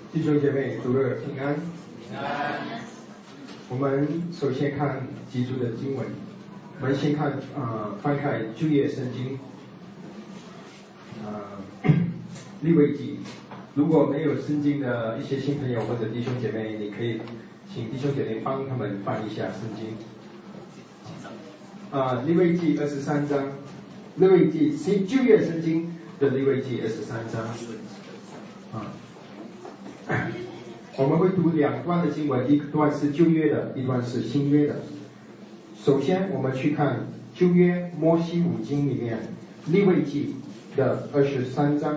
弟兄姐妹，主日平安。我们首先看几组的经文，我们先看翻开旧约圣经，利未记。如果没有圣经的一些新朋友或者弟兄姐妹，你可以请弟兄姐妹帮他们翻一下圣经。利未记23章，利未记旧约圣经的利未记23章。我们会读两段的经文，一段是旧约的，一段是新约的。首先，我们去看旧约摩西五经里面利未记的23章，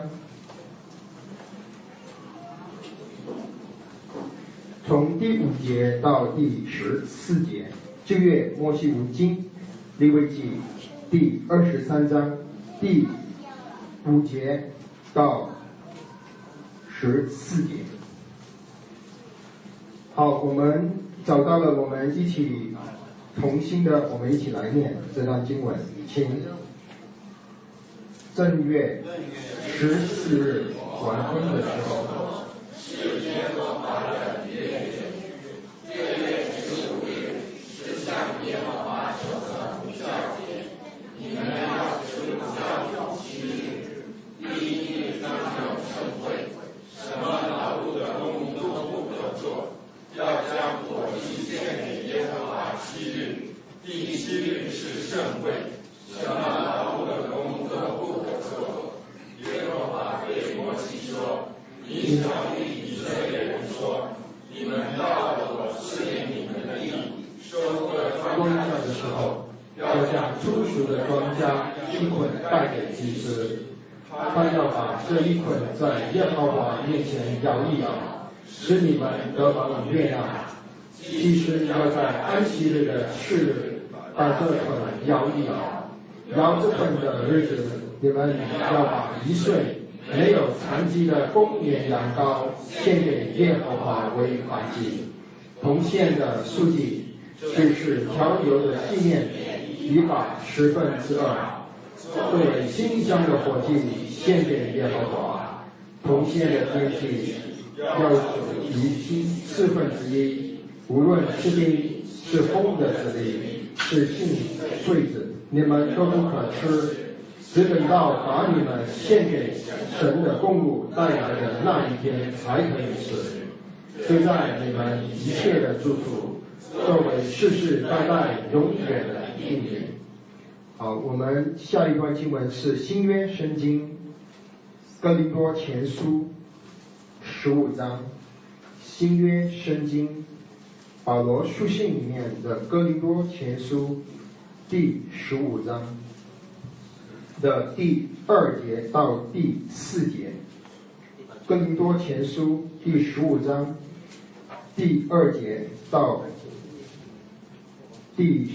从第5节到第14节。旧约摩西五经利未记第23章第5节到14节。好，我们找到了，我们一起同心的，我们一起来念这段经文。请正月14日黄昏的时候，是耶和华的月日，这月15日是向耶和华守的无酵节，你们要吃无酵7日，第一日当有盛会，什么劳碌的工都不可做。要将火祭献给耶和华7日，第7日是盛会，什么劳碌的工都不可做。耶和华对摩西说：“你晓谕以色列人说，你们到了我试验你们的地，收割庄稼的时候，要将初熟的庄稼一捆带给祭司，他要把这一捆在耶和华面前摇一摇，使你们得蒙悦纳。祭司要在安息日的次日把这捆摇一摇，摇这捆的日子，你们要把1岁没有残疾的公绵羊羔献给耶和华为燔祭。同献的素祭就是调油的纪念以把2/10作为馨香的火祭献给耶和华。同献的天祭要以1/4，无论是地是风的子粒是杏穗子，你们都不可吃，只等到把你们献给神的供物带来的那一天才可以吃。这在你们一切的住处，作为世世代代永远的定律。好，我们下一段经文是新约圣经哥林多前书15章。新约圣经保罗书信里面的哥林多前书第15章的第2节到第4节。哥林多前书第15章第2节到第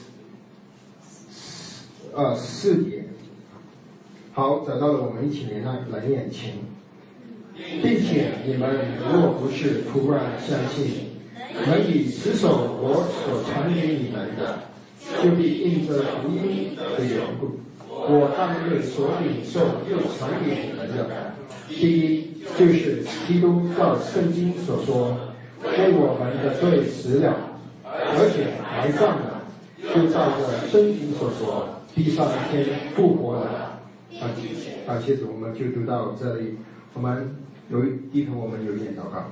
4节。好，找到了，我们一起来念经。并且你们若不是突然相信，能以持守我所传给你们的，就必应着福音的缘故，我当日所领受又传给你们的，第一就是基督照圣经所说，为我们的罪死了，而且埋葬了，就照着圣经所说，第3天复活了。接着我们就读到这里。我们低头，我们有一点祷告。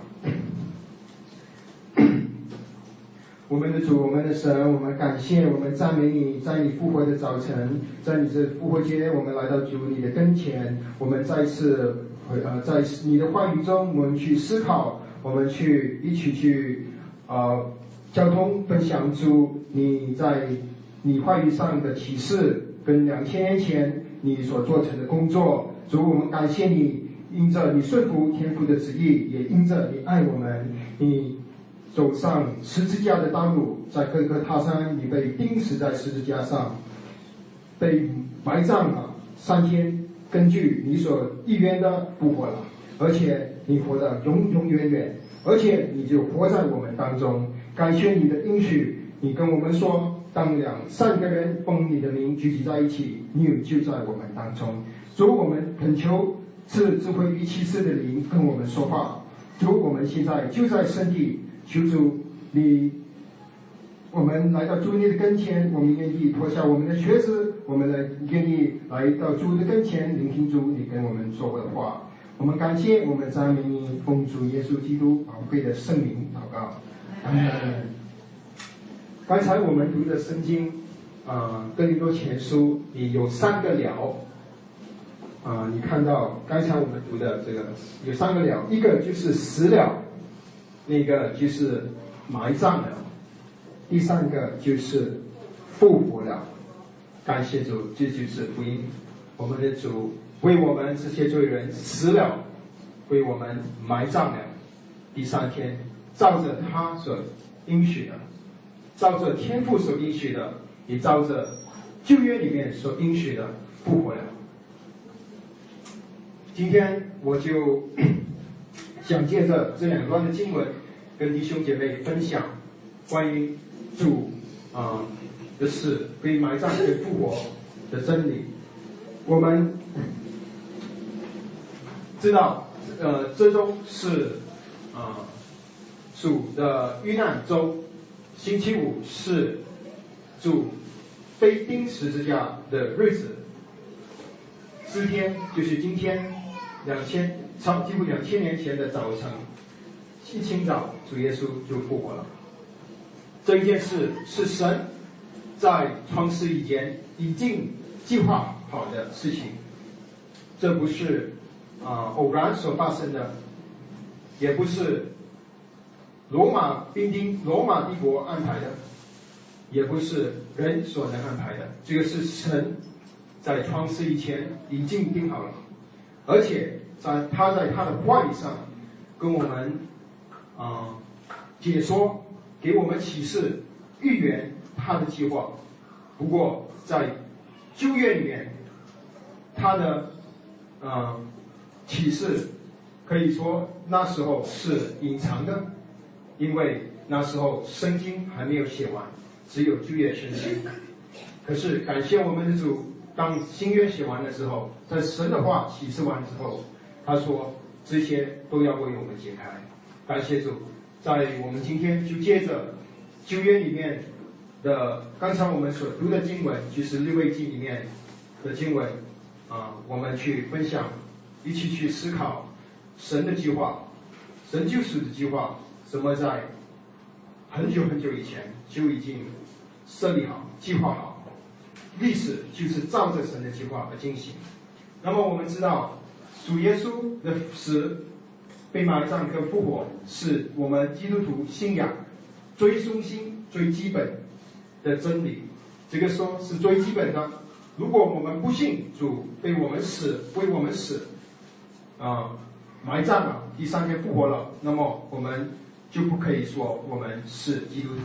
我们的主，我们的神，我们感谢，我们赞美你，在你复活的早晨，在你这复活节，我们来到主你的跟前，我们再次在你的话语中，我们去思考，我们去一起去交通分享主你在你话语上的启示，跟2000年前你所做成的工作。主，我们感谢你，因着你顺服天父的旨意，也因着你爱我们，你走上十字架的道路，在各个他山，你被钉死在十字架上，被埋葬了3天，根据你所预言的复活了，而且你活得永永远远，而且你就活在我们当中。感谢你的应许，你跟我们说，当2、3个人奉你的名聚集在一起，你就在我们当中。主，我们恳求赐智慧与启示的灵跟我们说话。 主，我们现在就在圣地，求主我们来到主你的跟前，我们愿意脱下我们的靴子，我们愿意来到主的跟前，聆听主你跟我们说过的话。我们感谢，我们赞美你，奉主耶稣基督宝贵的圣名祷告，阿门。刚才我们读的圣经，哥林多前书里有3个了。你看到刚才我们读的这个有3个了，一个就是死了，那个就是埋葬了，第3个就是复活了。感谢主，这就是福音。我们的主为我们这些罪人死了，为我们埋葬了，第3天照着他所应许的，照着天父所应许的，也照着旧约里面所应许的复活了。今天我就想借着这2段的经文，跟弟兄姐妹分享关于主的死、被埋葬、被复活的真理。我们知道，这周是主的遇难周，星期五是主被钉十字架的日子。4天就是今天几乎2000年前的早晨，一清早主耶稣就复活了。这一件事是神在创世以前已经计划好的事情，这不是偶然所发生的，也不是罗马帝国安排的，也不是人所能安排的，这个是神在创世以前已经定好了，而且他在他的话语上跟我们解说，给我们启示，预言他的计划。不过在旧约里面，他的启示可以说那时候是隐藏的，因为那时候圣经还没有写完，只有旧约圣经。可是感谢我们的主，当新约写完的时候，在神的话启示完之后，他说这些都要为我们解开。感谢主，在我们今天就借着旧约里面的刚才我们所读的经文，就是利未记里面的经文我们去分享，一起去思考神的计划，神救赎的计划，什么在很久很久以前就已经设立好、计划好，历史就是照着神的计划而进行。那么我们知道，主耶稣的死、被埋葬跟复活，是我们基督徒信仰最中心、最基本的真理。这个说是最基本的。如果我们不信主为我们死，埋葬了，第3天复活了，那么我们就不可以说我们是基督徒。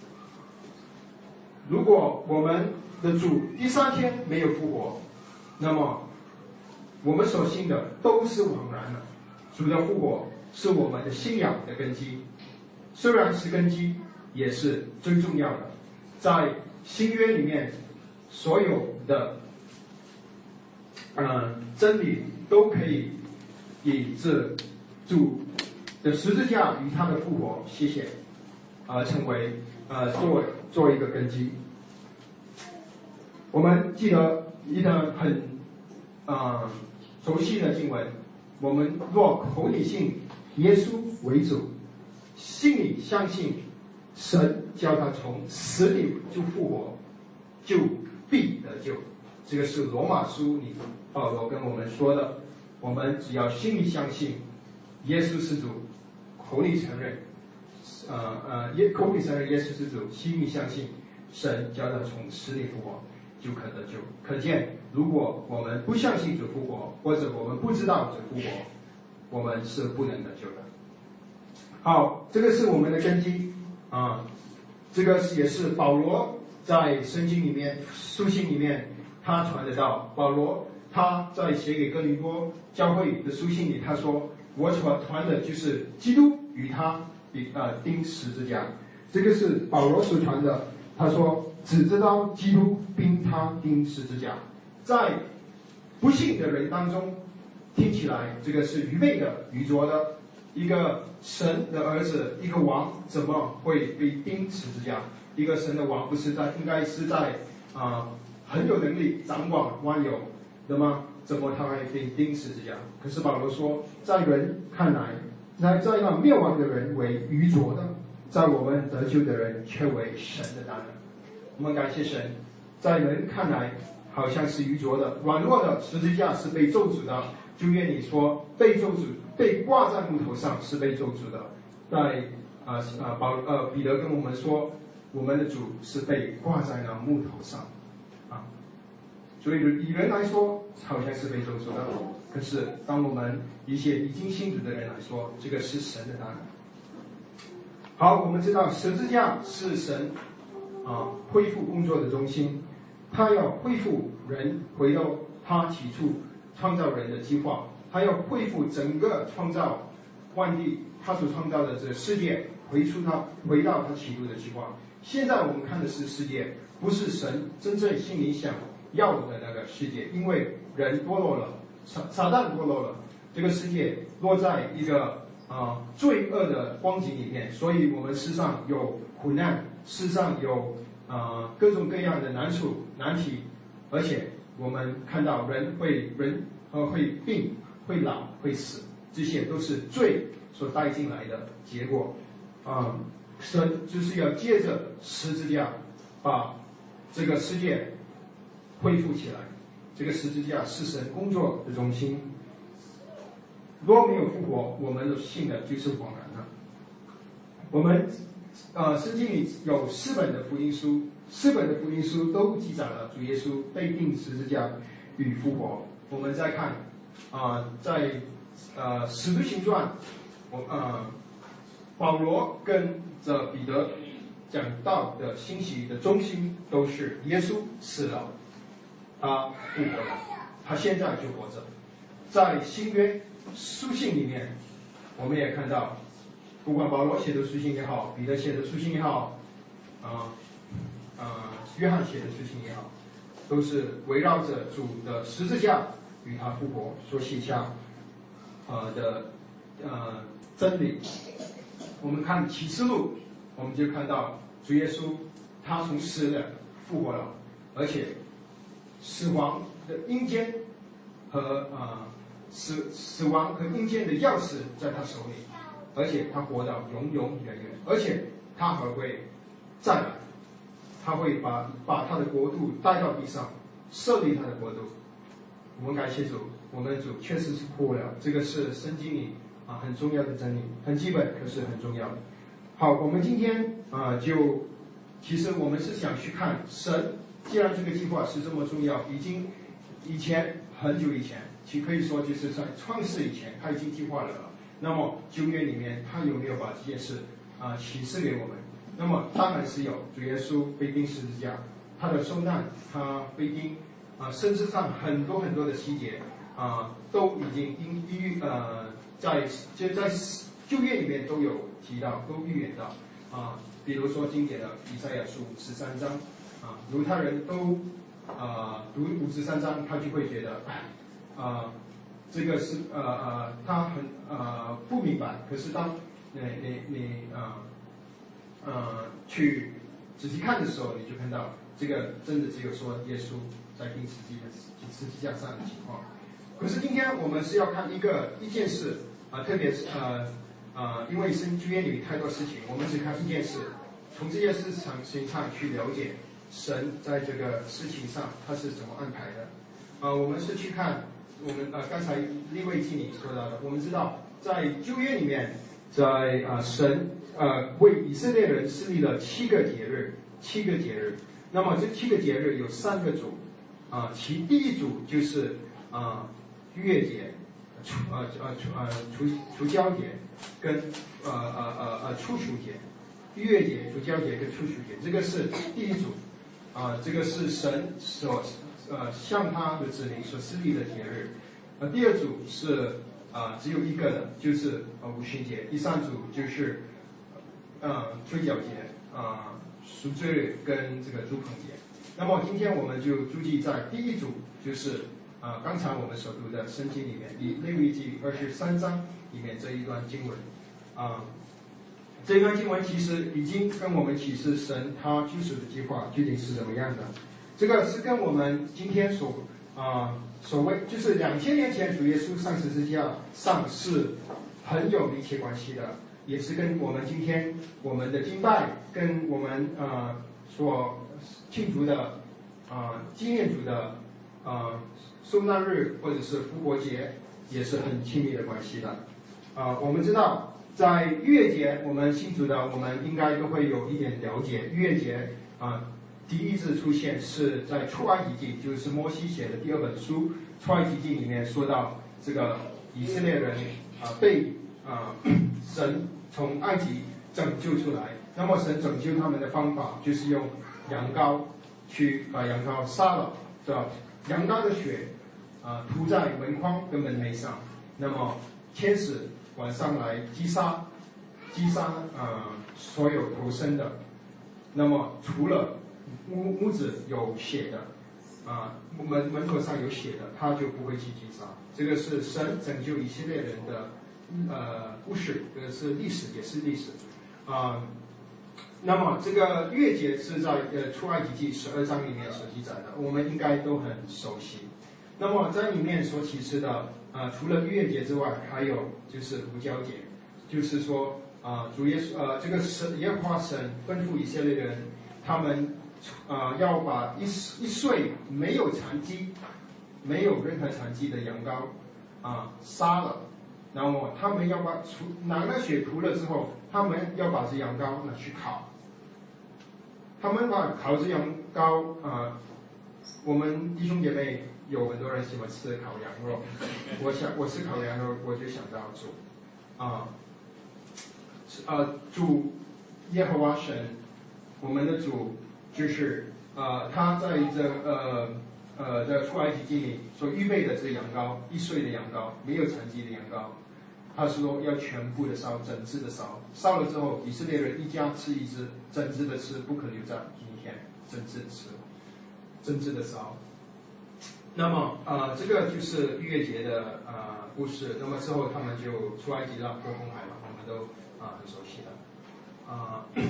如果我们的主第3天没有复活，那么我们所信的都是枉然的。主的复活是我们的信仰的根基，虽然是根基，也是最重要的。在新约里面，所有的真理都可以以这主的十字架与他的复活成为做一个根基。我们记得一个很熟悉的经文，我们若口里信耶稣为主，心里相信神叫他从死里就复活，就必得救。这个是罗马书里保罗跟我们说的。我们只要心里相信耶稣是主，口里承认耶稣是主，心里相信神叫他从死里复活，就可得救。可见，如果我们不相信主复活，或者我们不知道主复活，我们是不能得救的。好，这个是我们的根基这个也是保罗在圣经里面、书信里面他传得到。保罗他在写给哥林多教会的书信里，他说：“我所传的就是基督与他钉十字架。”这个是保罗所传的。他说：“只知道基督并他钉十字架。”在不信的人当中，听起来这个是愚昧的、愚拙的， 一个神的儿子，一个王，怎么会被钉十字架？一个神的王不是应该是在很有能力掌管万有的吗？怎么他会被钉十字架？可是保罗说，在人看来，在那灭亡的人为愚拙的，在我们得救的人却为神的大能。我们感谢神，在人看来好像是愚拙的、软弱的，十字架是被咒诅的。就愿你说被咒诅、被挂在木头上是被咒诅的。在彼得跟我们说，我们的主是被挂在那木头上啊。所以以人来说，好像是被咒诅的。可是当我们一些已经信主的人来说，这个是神的大能。好，我们知道十字架是神恢复工作的中心，他要恢复人回到他起初创造人的计划，他要恢复整个创造万地，他所创造的这个世界，回到他起初的计划。现在我们看的是世界，不是神真正心里想要的那个世界，因为人堕落了，撒旦堕落了，这个世界落在一个罪恶的光景里面，所以我们世上有苦难，世上有各种各样的难处难题，而且我们看到人会病、会老、会死，这些都是罪所带进来的结果。神就是要借着十字架把这个世界恢复起来。这个十字架是神工作的中心。若没有复活，我们信的就是枉然了。我们圣经里有4本的福音书，4本的福音书都记载了主耶稣被钉十字架与复活。我们再看在使徒行传，保罗跟着彼得讲道的信息的中心都是耶稣死了，他复活了，他现在就活着。在新约书信里面，我们也看到，不管保罗写的书信也好，彼得写的书信也好，约翰写的书信也好，都是围绕着主的十字架与他复活所写下的真理。我们看启示录，我们就看到主耶稣他从死了复活了，而且死亡的阴间和死亡和阴间的钥匙在他手里，而且他活到永永远远，而且他还会再来，他会把他的国度带到地上，设立他的国度。我们感谢主，我们的主确实是复活了，这个是圣经里很重要的真理，很基本，可是很重要的。好，我们今天其实我们是想去看神，既然这个计划是这么重要，已经以前很久以前，其可以说就是在创世以前他已经计划了。那么旧约里面他有没有把这件事启示给我们？那么当然是有，主耶稣被钉十字架，他的受难，他被钉甚至上很多很多的细节都已经在旧约里面都有提到，都预言到比如说经典的以赛亚书13章犹太人都读53章，他就会觉得这个是他很不明白。可是当你去仔细看的时候，你就看到这个真的只有说耶稣在钉十字架上的情况。可是今天我们是要看一件事特别是因为圣经里面太多事情，我们只看一件事，从这件事上去了解神在这个事情上他是怎么安排的。我们是去看我们刚才利未记里说到的，我们知道在旧约里面，在神为以色列人设立了7个节日。那么这7个节日有3个主其第一组就是逾越节、除酵节跟初熟节。逾越节、除酵节跟初熟节，这个是第一组这个是神所向他的子民所设立的节日。第二组是只有一个的，就是五旬节。第3组就是吹角节、赎罪日跟这个住棚节。那么今天我们就注意在第一组，就是刚才我们所读的圣经里面，利未记23章里面这一段经文，这一段经文其实已经跟我们启示神他救赎的计划究竟是怎么样的。这个是跟我们今天所谓就是2000年前主耶稣上十字架上是很有密切关系的，也是跟我们今天我们的敬拜跟我们所庆祝的纪念主的受难日或者是复活节也是很亲密的关系的。我们知道在逾越节，我们信主的我们应该都会有一点了解。逾越节第一次出现是在出埃及记，就是摩西写的第2本书出埃及记里面说到这个以色列人被神从埃及拯救出来，那么神拯救他们的方法就是用羊羔去把羊羔杀了，对吧？羊羔的血涂在门框跟门楣上，那么天使晚上来击杀所有投生的，那么除了屋子有血的门口上有血的，他就不会去击杀。这个是神拯救以色列人的故事，这个是历史，也是历史那么这个逾越节是在出埃及记12章里面所记载的，我们应该都很熟悉。那么在里面所启示的除了逾越节之外，还有就是无酵节，就是说主耶稣这个耶和华神吩咐以色列人，他们要把一岁没有残疾、没有任何残疾的羊羔杀了，然后他们要把拿了血涂了之后，他们要把这羊羔拿去烤。他们把烤制羊羔我们弟兄姐妹有很多人喜欢吃烤羊肉，我吃烤羊肉我就想到主耶和华神，我们的主就是他在这出埃及记里所预备的这羊羔，1岁的羊羔，没有残疾的羊羔，他说要全部的烧，整只的烧，烧了之后，以色列人一家吃一只，整只的吃，不可留在今天，整只的吃，整只的烧。那么这个就是逾越节的故事。那么之后他们就出埃及了，过红海了，我们都很熟悉的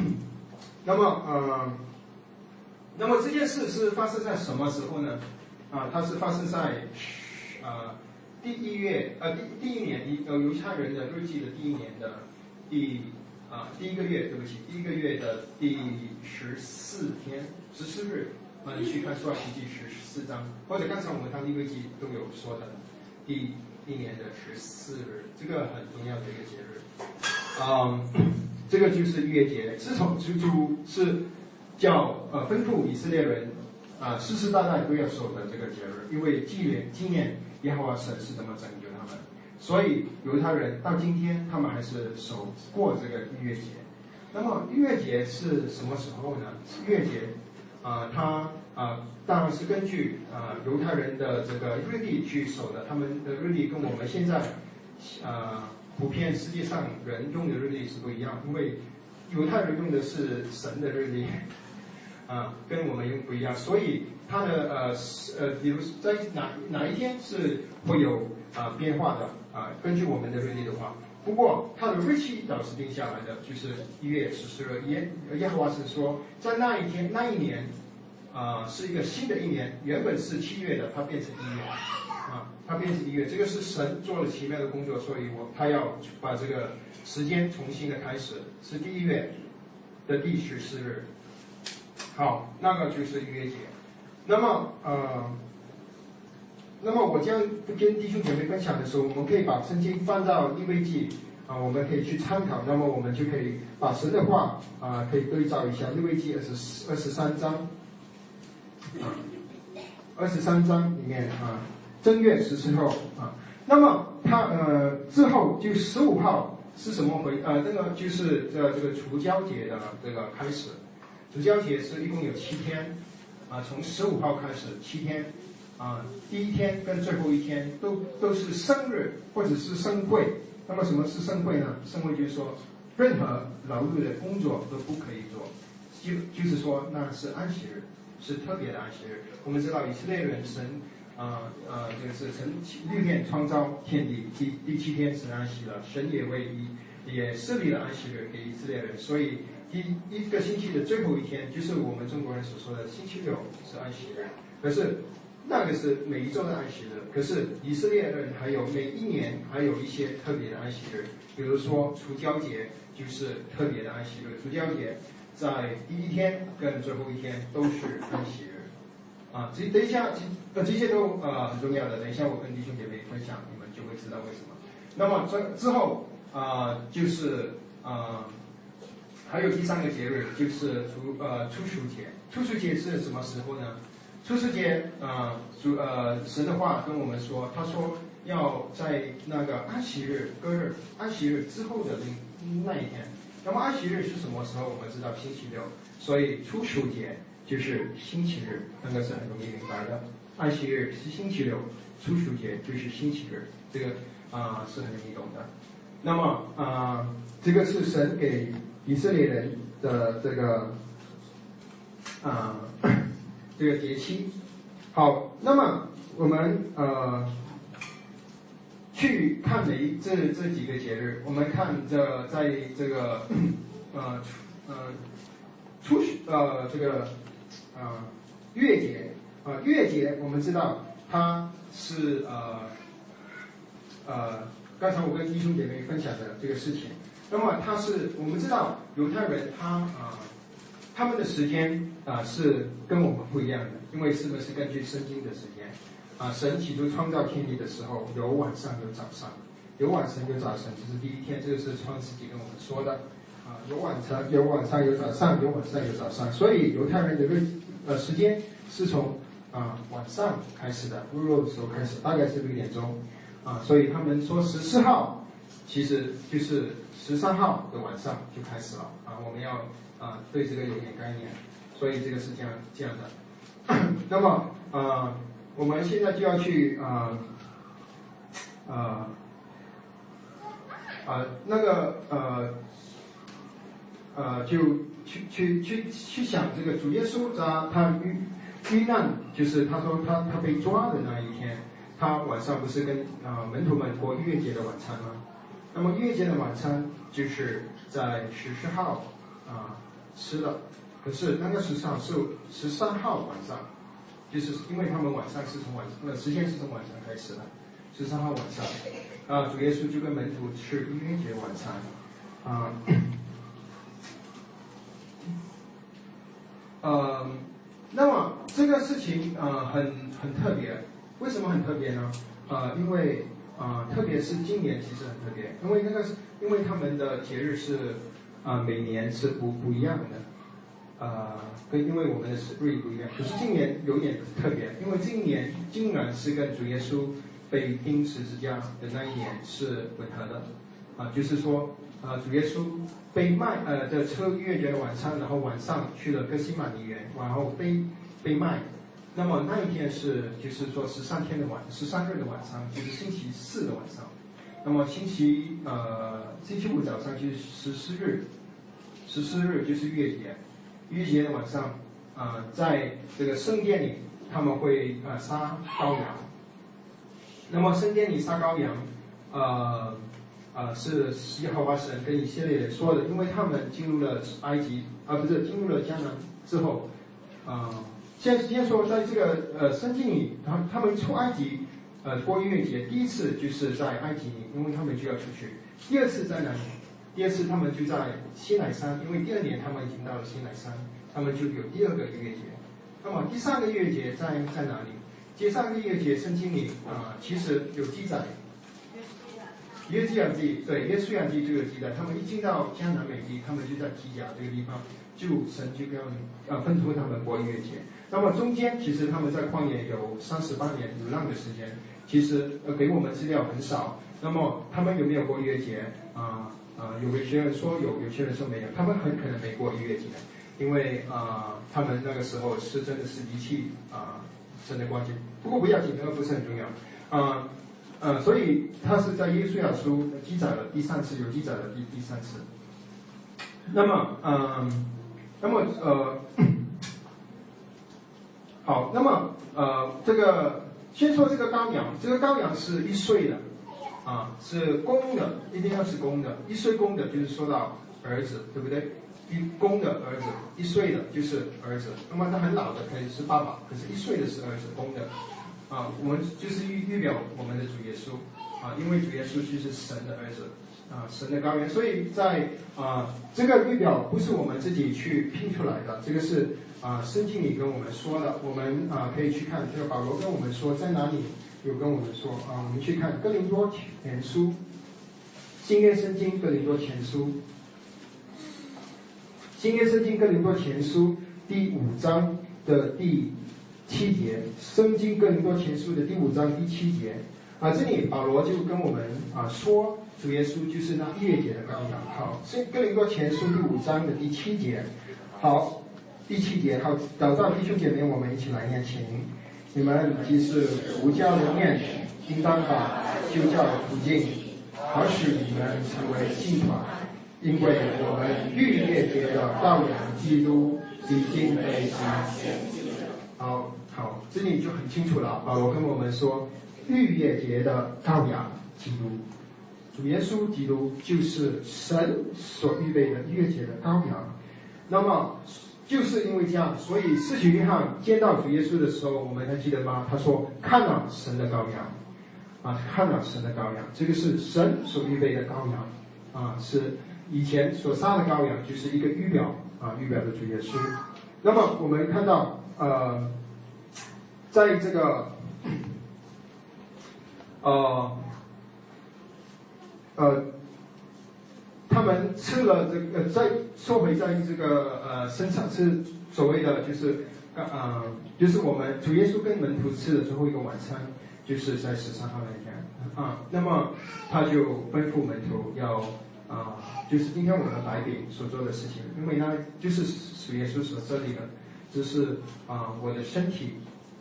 那么这件事是发生在什么时候呢？它是发生在第一年犹太人的日记的第一年的第一个月，第一个月的第14日，你去看出埃及记14章，或者刚才我们看利未记都有说的，第一年的14日，这个很重要的一个节日。这个就是逾越节，自从主是叫吩咐以色列人世世代代都要守的这个节日，因为纪念耶和华神是怎么拯救他们，所以犹太人到今天他们还是守过这个逾越节。那么逾越节是什么时候呢？逾越节它当然是根据犹太人的这个日历去守的，他们的日历跟我们现在普遍世界上人用的日历是不一样，因为犹太人用的是神的日历跟我们用不一样，所以它的比如在哪一天是会有变化的根据我们的日历的话，不过它的日期倒是定下来的，就是1月14日。耶和华是说，在那一天那一年是一个新的一年，原本是7月的，它变成1月它变成1月，这个是神做了奇妙的工作，所以他要把这个时间重新的开始，是第1月的第14日。好，那个就是逾越节。那么我将跟弟兄姐妹分享的时候，我们可以把圣经翻到利未记我们可以去参考，那么我们就可以把神的话可以对照一下。利未记23章，23章里面正月14号那么它之后就15号是什么这个就是这个除酵节的这个开始。除酵节是一共有7天从15号开始7天第一天跟最后一天都是生日或者是盛会。那么什么是盛会呢？盛会就是说任何劳碌的工作都不可以做，就是说那是安息日，是特别的安息日。我们知道以色列人神这个是神6天创造天地，第7天神安息了，神也设立了安息日给以色列人，所以第一个星期的最后一天，就是我们中国人所说的星期6是安息日。可是那个是每一周的安息日，可是以色列人还有每一年还有一些特别的安息日，比如说除酵节就是特别的安息日，除酵节在第1天跟最后1天都是安息日。等一下，这些都很重要的。等一下我跟弟兄姐妹分享，你们就会知道为什么。那么之后就是还有第3个节日就是初熟节。初熟节是什么时候呢？初熟节神的话跟我们说，他说要在那个安息日安息日之后的那一天。那么安息日是什么时候？我们知道星期6，所以初熟节就是星期日，那个是很容易明白的。安息日是星期6，初熟节就是星期日，这个是很容易懂的。那么这个是神给以色列人的这个这个节期。好，那么我们去看这几个节日，我们看在这个月节月节我们知道它是刚才我跟弟兄姐妹分享的这个事情。那么我们知道犹太人他们的时间是跟我们不一样的，因为是不是根据圣经的时间神起初创造天地的时候，有晚上有早上，有晚上有早晨，这是第1天，这个是创世纪跟我们说的有晚上有早上，有晚上有早上，所以犹太人的时间是从晚上开始的，日落的时候开始，大概是6点钟所以他们说14号其实就是13号的晚上就开始了我们要对这个有点概念，所以这个是这样的。那么我们现在就要去就去想这个主耶稣他遇难，就是他说他被抓的那一天，他晚上不是跟门徒们过逾越节的晚餐吗？那么逾越节的晚餐就是在14号吃的，可是那个14号是13号晚上，就是因为他们晚上是从时间是从晚上开始的，13号晚上主耶稣就跟门徒吃逾越节晚餐那么这个事情很特别，为什么很特别呢？因为特别是今年其实很特别，因为他们的节日是每年是不一样的，因为我们的日历不一样。可是今年有点特别，因为今年竟然是跟主耶稣被钉十字架的那一年是吻合的就是说主耶稣被吃逾越节的晚餐，然后晚上去了哥西玛尼园，然后被卖。那么那一天就是说13日的晚上，就是星期4的晚上。那么星期5早上就是14日就是逾越节。逾越节的晚上在这个圣殿里他们会杀羔羊。那么圣殿里杀羔羊是耶和华神跟以色列人说的，因为他们进入了埃及进入了迦南之后先说在这个圣经里他们出埃及过逾越节，第一次就是在埃及里，因为他们就要出去。第二次在哪里？第二次他们就在西乃山，因为第2年他们已经到了西乃山，他们就有第2个逾越节。那么第3个逾越节在哪里？第3个逾越节圣经里其实有记载。约书亚记这个记载，他们一进到迦南美地，他们就在基甲这个地方，神就跟吩咐他们过逾越节。那么中间其实他们在旷野有38年流浪的时间，其实给我们资料很少。那么他们有没有过逾越节有些人说有，有些人说没有。他们很可能没过逾越节，因为他们那个时候是真的是离弃神的关系。不过不要紧，那个不是很重要所以他是在约书亚书记载了第3次，有记载了第3次。那么好，那么这个先说这个羔羊，这个羔羊是1岁的，是公的，一定要是公的，1岁公的就是说到儿子，对不对？公的儿子，1岁的就是儿子。那么他很老的可以是爸爸，可是1岁的是儿子，公的。我们就是预表我们的主耶稣，因为主耶稣就是神的儿子，神的羔羊。所以在这个预表不是我们自己去拼出来的，这个是圣经里跟我们说的，我们可以去看，这个保罗跟我们说在哪里有跟我们说我们去看哥林多前书，新约圣经哥林多前书。新约圣经哥林多前书第5章的第7节，圣经哥林多前书的第5章第7节，这里保罗就跟我们说，主耶稣就是那逾越节的羔羊。好，哥林多前书第5章的第7节，好，第7节，好，找到弟兄姐妹，我们一起来念，请你们既是无教的面，应当把旧教途径，好使你们成为信团。因为我们逾越节的羔羊基督已经被他献祭了。好，这里就很清楚了。保罗跟我们说，逾越节的羔羊基督，主耶稣基督就是神所预备的逾越节的羔羊。那么就是因为这样，所以施洗约翰见到主耶稣的时候，我们还记得吗？他说：“看了神的羔羊，看了神的羔羊。”这个是神所预备的羔羊，是。以前所杀的羔羊就是一个预表的主耶稣。那么我们看到在这个他们吃了这个在说回在这个生产是所谓的就是我们主耶稣跟门徒吃的最后一个晚餐，就是在13号那天那么他就吩咐门徒要。就是今天我们白饼所做的事情，因为呢，就是主耶稣所设立的，这是我的身体，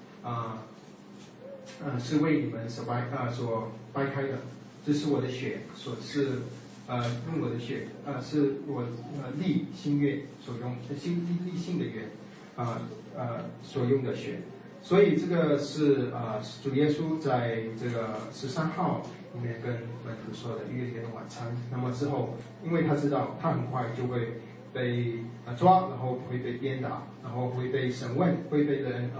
是为你们所掰开的，这是我的血，用我的血，是我立新约所用立信的约，所用的血，所以这个是主耶稣在这个13号。里面跟门徒说的逾越节的晚餐，那么之后，因为他知道他很快就会被抓，然后会被鞭打，然后会被审问，会被人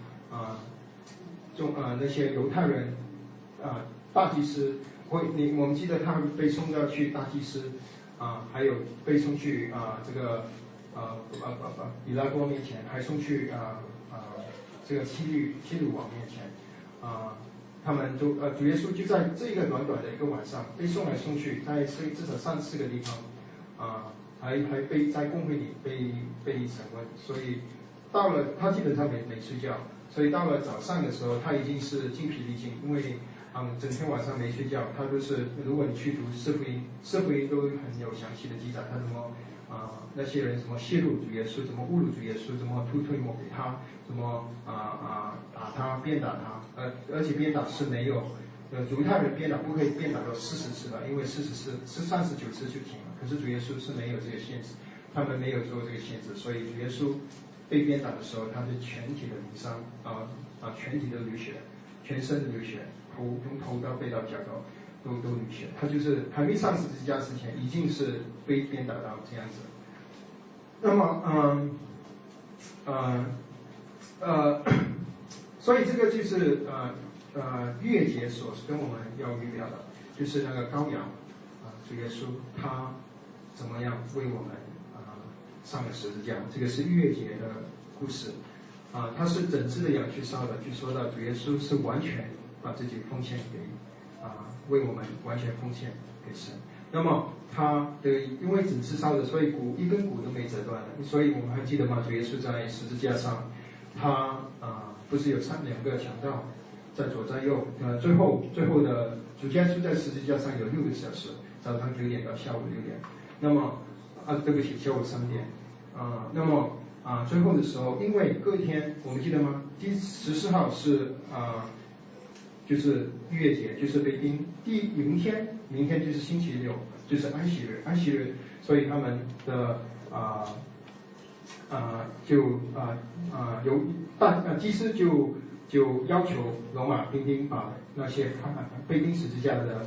那些犹太人大祭司我们记得他被送到去大祭司还有被送去这个比拉多面前，还送去这个希律王面前他们都主耶稣就在这个短短的一个晚上被送来送去，在至少3-4个地方还被在公会里被审问，所以到了他基本上没睡觉，所以到了早上的时候他已经是精疲力尽，因为整天晚上没睡觉。他都是如果你去读四福音都很有详细的记载，他怎么那些人怎么亵渎主耶稣，怎么侮辱主耶稣，怎么吐唾沫给他，怎么打他鞭打他，而且鞭打是没有犹太人鞭打不可以鞭打到40次的，因为40次是39次就停了，可是主耶稣是没有这个限制，他们没有做这个限制，所以主耶稣被鞭打的时候，他是全体的鳞伤全体的流血，全身的流血，从头到背到脚都流血，他就是还没上十字架之前已经是被鞭打到这样子。那么所以这个就是逾越节所跟我们要预表的，就是那个羔羊主耶稣他怎么样为我们上了十字架，这个是逾越节的故事他是整只的羊去烧的，就说到主耶稣是完全把自己奉献给为我们完全奉献给神。那么他的因为整只烧的，所以一根骨都没折断的，所以我们还记得吗？主耶稣在十字架上，他不是有2个强盗在左在右，最后的主耶稣在十字架上有6个小时，早上9点到下午6点，那么对不起，下午3点那么最后的时候，因为隔天我们记得吗？第14号是就是逾越节，就是被钉。明天就是星期六，就是安息日，所以他们的有祭司就就要求罗马兵丁把那些被钉十字架的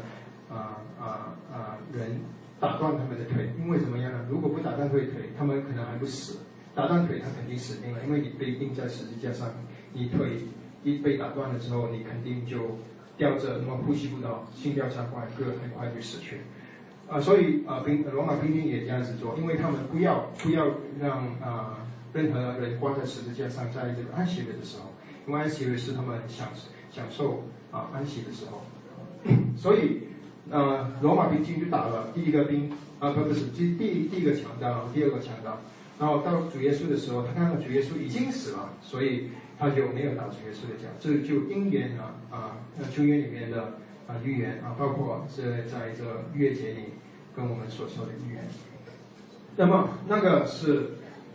人打断他们的腿，因为怎么样呢？如果不打断腿，他们可能还不死；打断腿，他肯定死定了，因为你被钉在十字架上，你腿一被打断了之后，你肯定就吊着，那么呼吸不到，心跳加快，很快就死去。所以罗马兵丁也这样子做，因为他们不要让任何人挂在十字架上，在这个安息日的时候，因为安息日是他们享受安息的时候，所以罗马兵丁就打了第一个兵不是第一个强盗，第二个强盗，然后到主耶稣的时候，他看到主耶稣已经死了，所以他就没有打主耶稣的脚，这就应验了旧约里面的预言包括是在这逾越节里跟我们所说的预言。那么那个是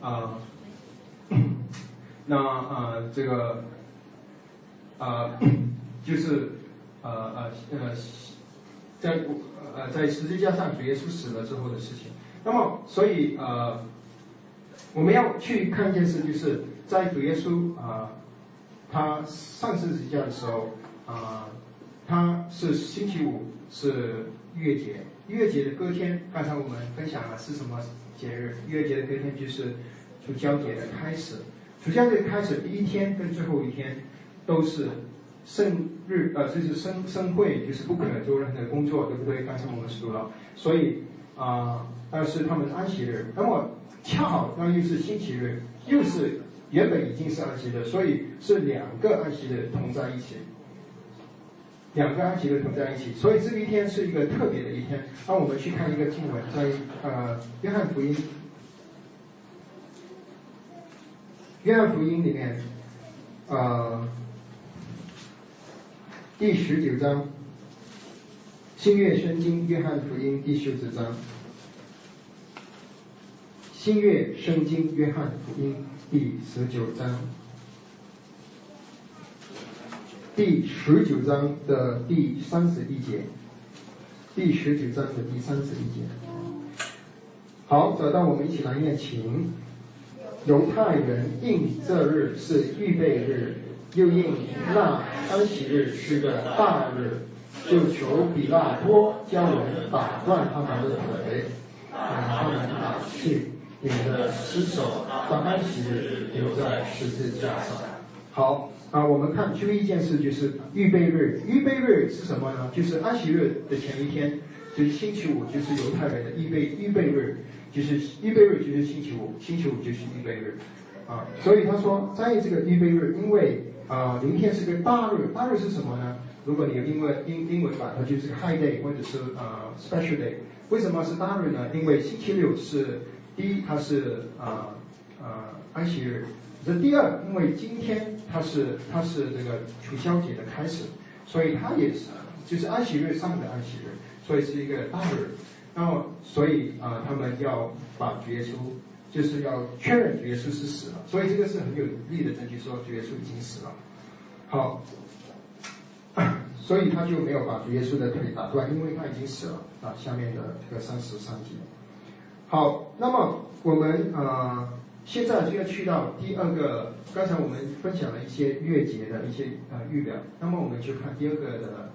这个就是在十字架上主耶稣死了之后的事情。那么所以我们要去看一件事，就是在主耶稣他上十字架的时候他是星期五，是逾越节。逾越节的隔天，刚才我们分享了是什么节日？逾越节的隔天就是除酵节的开始。除酵节的开始第一天跟最后一天都是圣日，就是圣会，就是不可能做任何工作，对不对？刚才我们说了，所以那是他们的安息日。那么恰好那又是星期日，又是原本已经是安息日，所以是两个安息日同在一起。两个安息日同在一起，所以这一天是一个特别的一天。那我们去看一个经文，在约翰福音里面第19章，新约圣经约翰福音第19章，新约圣经约翰福音第19章。第19章的第31节，第19章的第31节。好，找到我们一起来念，请。犹太人应这日是预备日，又应那安息日是个大日，就求比拉多叫人打断他们的腿，让他们打去，领着尸首当安息日留在十字架上。好。我们看注意一件事，就是预备日。预备日是什么呢？就是安息日的前一天，就是星期五，就是犹太人的预备日，就是预备日就是星期五，星期五就是预备日所以他说，在这个预备日，因为明天是个大日，大日是什么呢？如果你有英文版，它就是个 high day 或者是special day。为什么是大日呢？因为星期六是第一，它是安息日。这第二，因为今天它是这个除酵节的开始，所以它也是就是安息日上的安息日，所以是一个大日。那么所以他们要把主耶稣，就是要确认主耶稣是死了，所以这个是很有力的证据，说主耶稣已经死了。好，所以他就没有把主耶稣的腿打断，因为他已经死了下面的这个33节。好，那么我们现在就要去到第二个，刚才我们分享了一些月节的一些预表，那么我们就看第二个的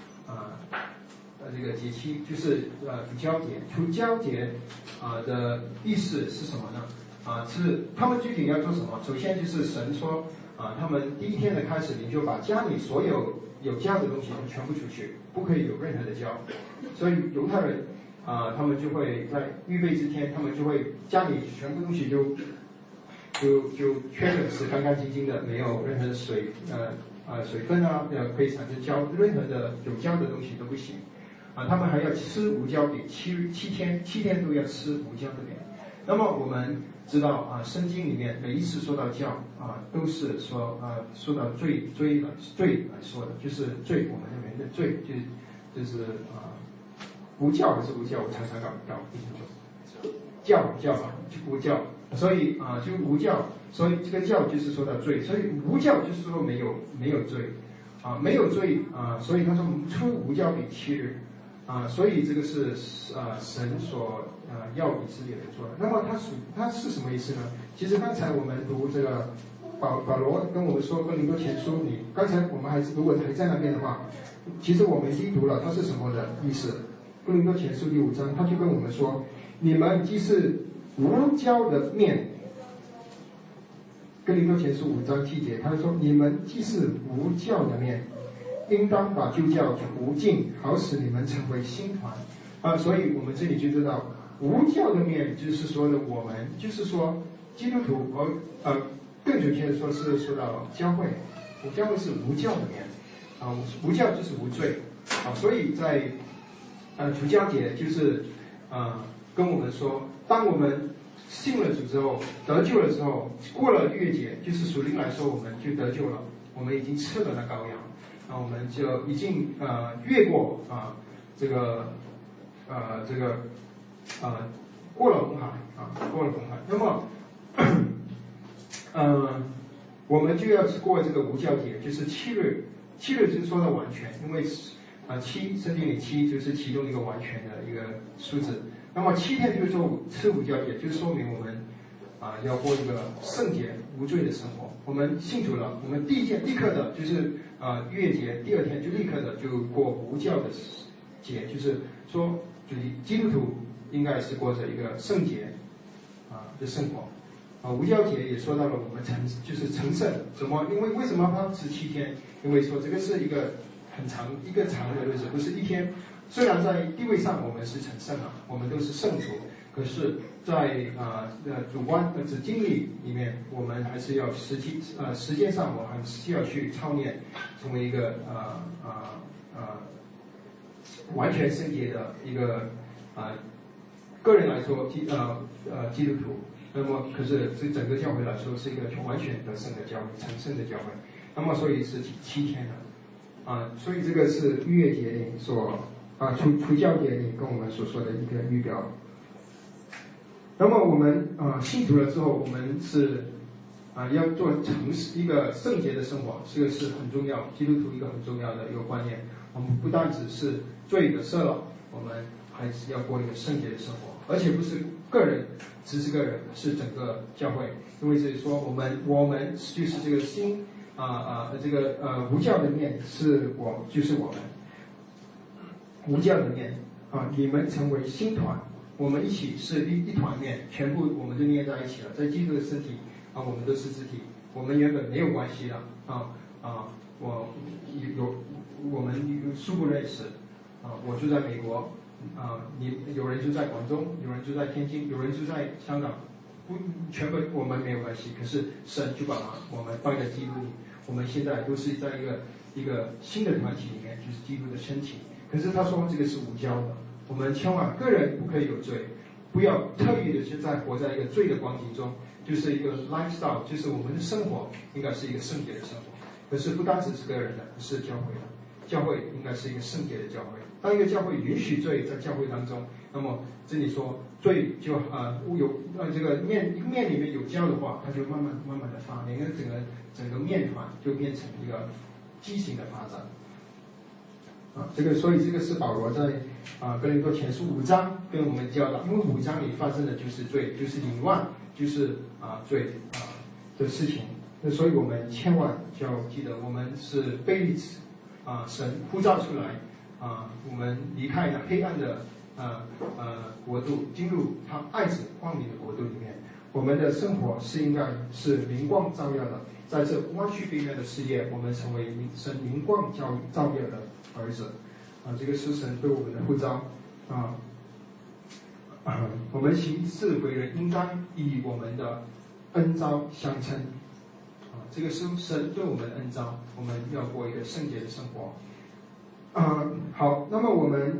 这个节期，就是除酵节。除酵节的意思是什么呢？是他们具体要做什么？首先就是神说他们第一天的开始，你就把家里所有酵的东西都全部出去，不可以有任何的酵。所以犹太人他们就会在预备之天，他们就会家里全部东西就确认是干干净净的，没有任何的水分可以产生胶，任何的有胶的东西都不行他们还要吃无酵饼，7天都要吃无酵的饼。那么我们知道圣经里面每一次说到酵都是说到罪来说的，就是罪，我们人的罪就是无酵还是无酵，我常常搞不清楚，教无酵。所以就无酵，所以这个酵就是说到罪，所以无酵就是说没有罪没有罪所以他说出无酵饼7日所以这个是神所要以色列人做的。那么它是什么意思呢？其实刚才我们读这个保罗跟我们说，哥林多前书，你刚才我们如果还在那边的话，其实我们已经读了，它是什么的意思？哥林多前书第5章，他就跟我们说，你们既是无酵的面。哥林多前书5章7节，他说，你们既是无酵的面，应当把旧酵除尽，好使你们成为新团。所以我们这里就知道，无酵的面就是说的我们，就是说基督徒，更准确的说是说到教会，教会是无酵的面，无酵就是无罪，所以在除酵节就是跟我们说，当我们信了主之后，得救了之后，过了逾越节，就是属灵来说，我们就得救了，我们已经吃了那羔羊，我们就已经越过过了红海过了红海。那么我们就要过这个无酵节，就是7日。7日就是说到完全，因为圣经里7就是其中一个完全的一个数字。那么7天就是说吃无酵节，就是说明我们要过一个圣洁无罪的生活。我们信主了，我们第一件立刻的就是逾越节，第2天就立刻的就过无酵的节，就是说基督徒应该是过着一个圣洁的生活。无酵节也说到了我们就是成圣，为什么他吃7天？因为说这个是一个长的日子，不是一天。虽然在地位上我们是成圣了，我们都是圣徒，可是在主观指经历里面，我们还是要实践上，我还是要去操练，成为一个完全圣洁的一个个人来说基督徒。那么可是这整个教会来说是一个完全得胜的教会，成圣的教会。那么所以是7天的所以这个是逾越节里所除酵节里跟我们所说的一个预表。那么我们信主了之后，我们是要做一个圣洁的生活，这个是很重要，基督徒一个很重要的一个观念。我们不但只是罪得赦了，我们还是要过一个圣洁的生活，而且不是只是个人，是整个教会。因为这里说我们就是这个新无酵的面就是我们无酵的面你们成为新团，我们一起是一团面，全部我们就捏在一起了，在基督的身体我们都是肢体，我们原本没有关系的我们素不认识我住在美国有人住在广东，有人住在天津，有人住在香港，全部我们没有关系，可是神就把我们放在基督里，我们现在都是在一个新的团体里面，就是基督的身体。可是他说这个是无酵的，我们千万个人不可以有罪，不要特意的是活在一个罪的光景中，就是一个 lifestyle， 就是我们的生活应该是一个圣洁的生活。可是不单只是个人的，是教会的，教会应该是一个圣洁的教会。当一个教会允许罪在教会当中，那么这里说罪就有这个面里面有酵的话，它就慢慢的发连，整个面团就变成一个畸形的发展所以这个是保罗在哥林多前书5章跟我们教导，因为5章里发生的就是罪，就是淫乱，就是罪的事情。所以我们千万就要记得，我们是被神呼召出来我们离开了黑暗的国度，进入他爱子光明的国度里面。我们的生活是应该是明光照耀的，在这弯曲边缘的世界，我们成为神明光照耀的儿子这个是神对我们的呼召我们行事为人应当以我们的恩召相称这个是神对我们的恩召，我们要过一个圣洁的生活好，那么我们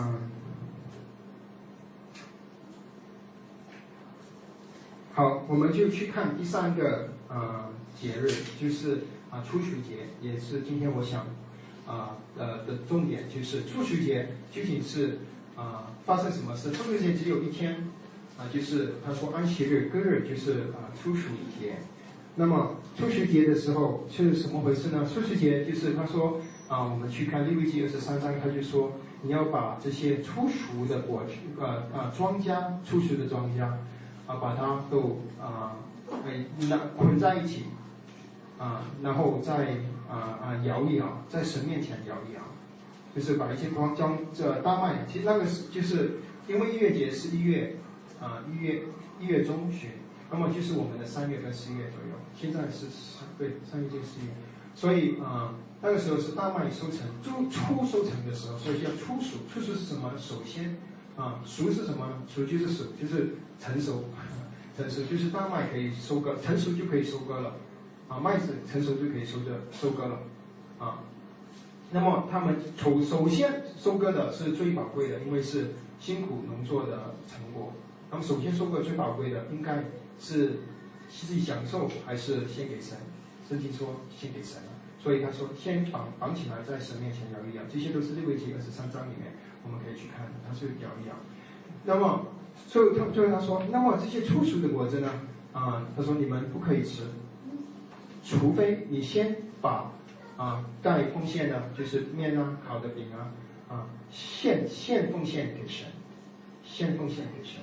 好，我们就去看第3个节日，就是初熟节，也是今天我想的重点，就是初熟节究竟是发生什么事？初熟节只有1天就是他说安息日割日，就是初熟节。那么初熟节的时候是什么回事呢？初熟节就是他说我们去看利未记23章，他就说你要把这些初熟的庄稼，初熟的庄稼把它都捆在一起然后再摇一摇，在神面前摇一摇，就是把一些这大麦，其实那个是就是因为逾越节是1月中旬，那么就是我们的3月跟4月左右，现在是对3月跟4月，所以那个时候是大麦收成，初收成的时候，所以叫初熟。初熟是什么？首先熟是什么？熟就是成熟，成熟就是大麦可以收割，成熟就可以收割了，麦子成熟就可以收割了，那么他们首先收割的是最宝贵的，因为是辛苦农作的成果。那么首先收割最宝贵的，应该是自己享受还是献给神？圣经说献给神，所以他说先绑起来，在神面前摇一摇。这些都是利未记23章里面我们可以去看的，他是摇一摇。那么最后他说，那么这些初熟的果子呢？他说你们不可以吃，除非你先把带奉献的，就是面烤的饼献奉献给神，献奉献给神。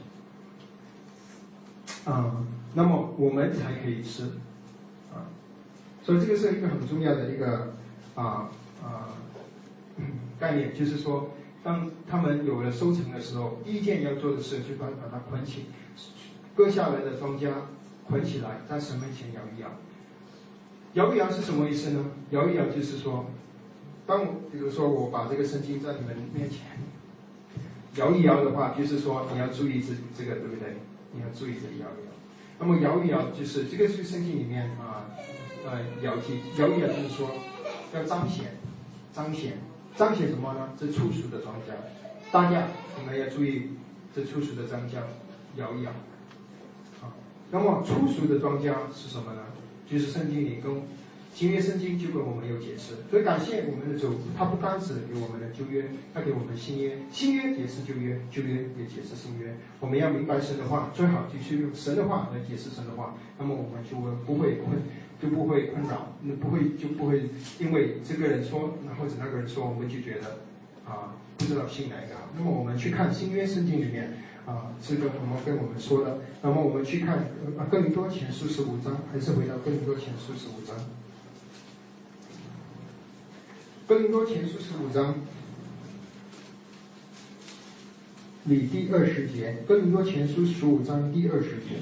那么我们才可以吃，所以这个是一个很重要的一个概念，就是说，当他们有了收成的时候，第一件要做的事就把它捆起，割下来的庄稼捆起来，在神面前摇一摇。摇一摇是什么意思呢？摇一摇就是说，比如说我把这个圣经在你们面前摇一摇的话，就是说你要注意这个，对不对？你要注意这个摇一摇。那么摇一摇就是这个是圣经里面摇一摇就是说要彰显什么呢？这初熟的庄稼，大家你们要注意这初熟的庄稼摇一摇。那么初熟的庄稼是什么呢？就是圣经里跟新约圣经就跟我们有解释，所以感谢我们的主，他不单只给我们的旧约，他给我们新约，新约解释旧约，旧约也解释新约。我们要明白神的话，最好就是用神的话来解释神的话，那么我们就不会困扰，不会因为这个人说或者那个人说，我们就觉得不知道信哪一个好。那么我们去看新约圣经里面这个跟我们说的，那么我们去看哥林多前书15章，还是回到哥林多前书15章。哥林多前书15章里第20节，哥林多前书15章第20节。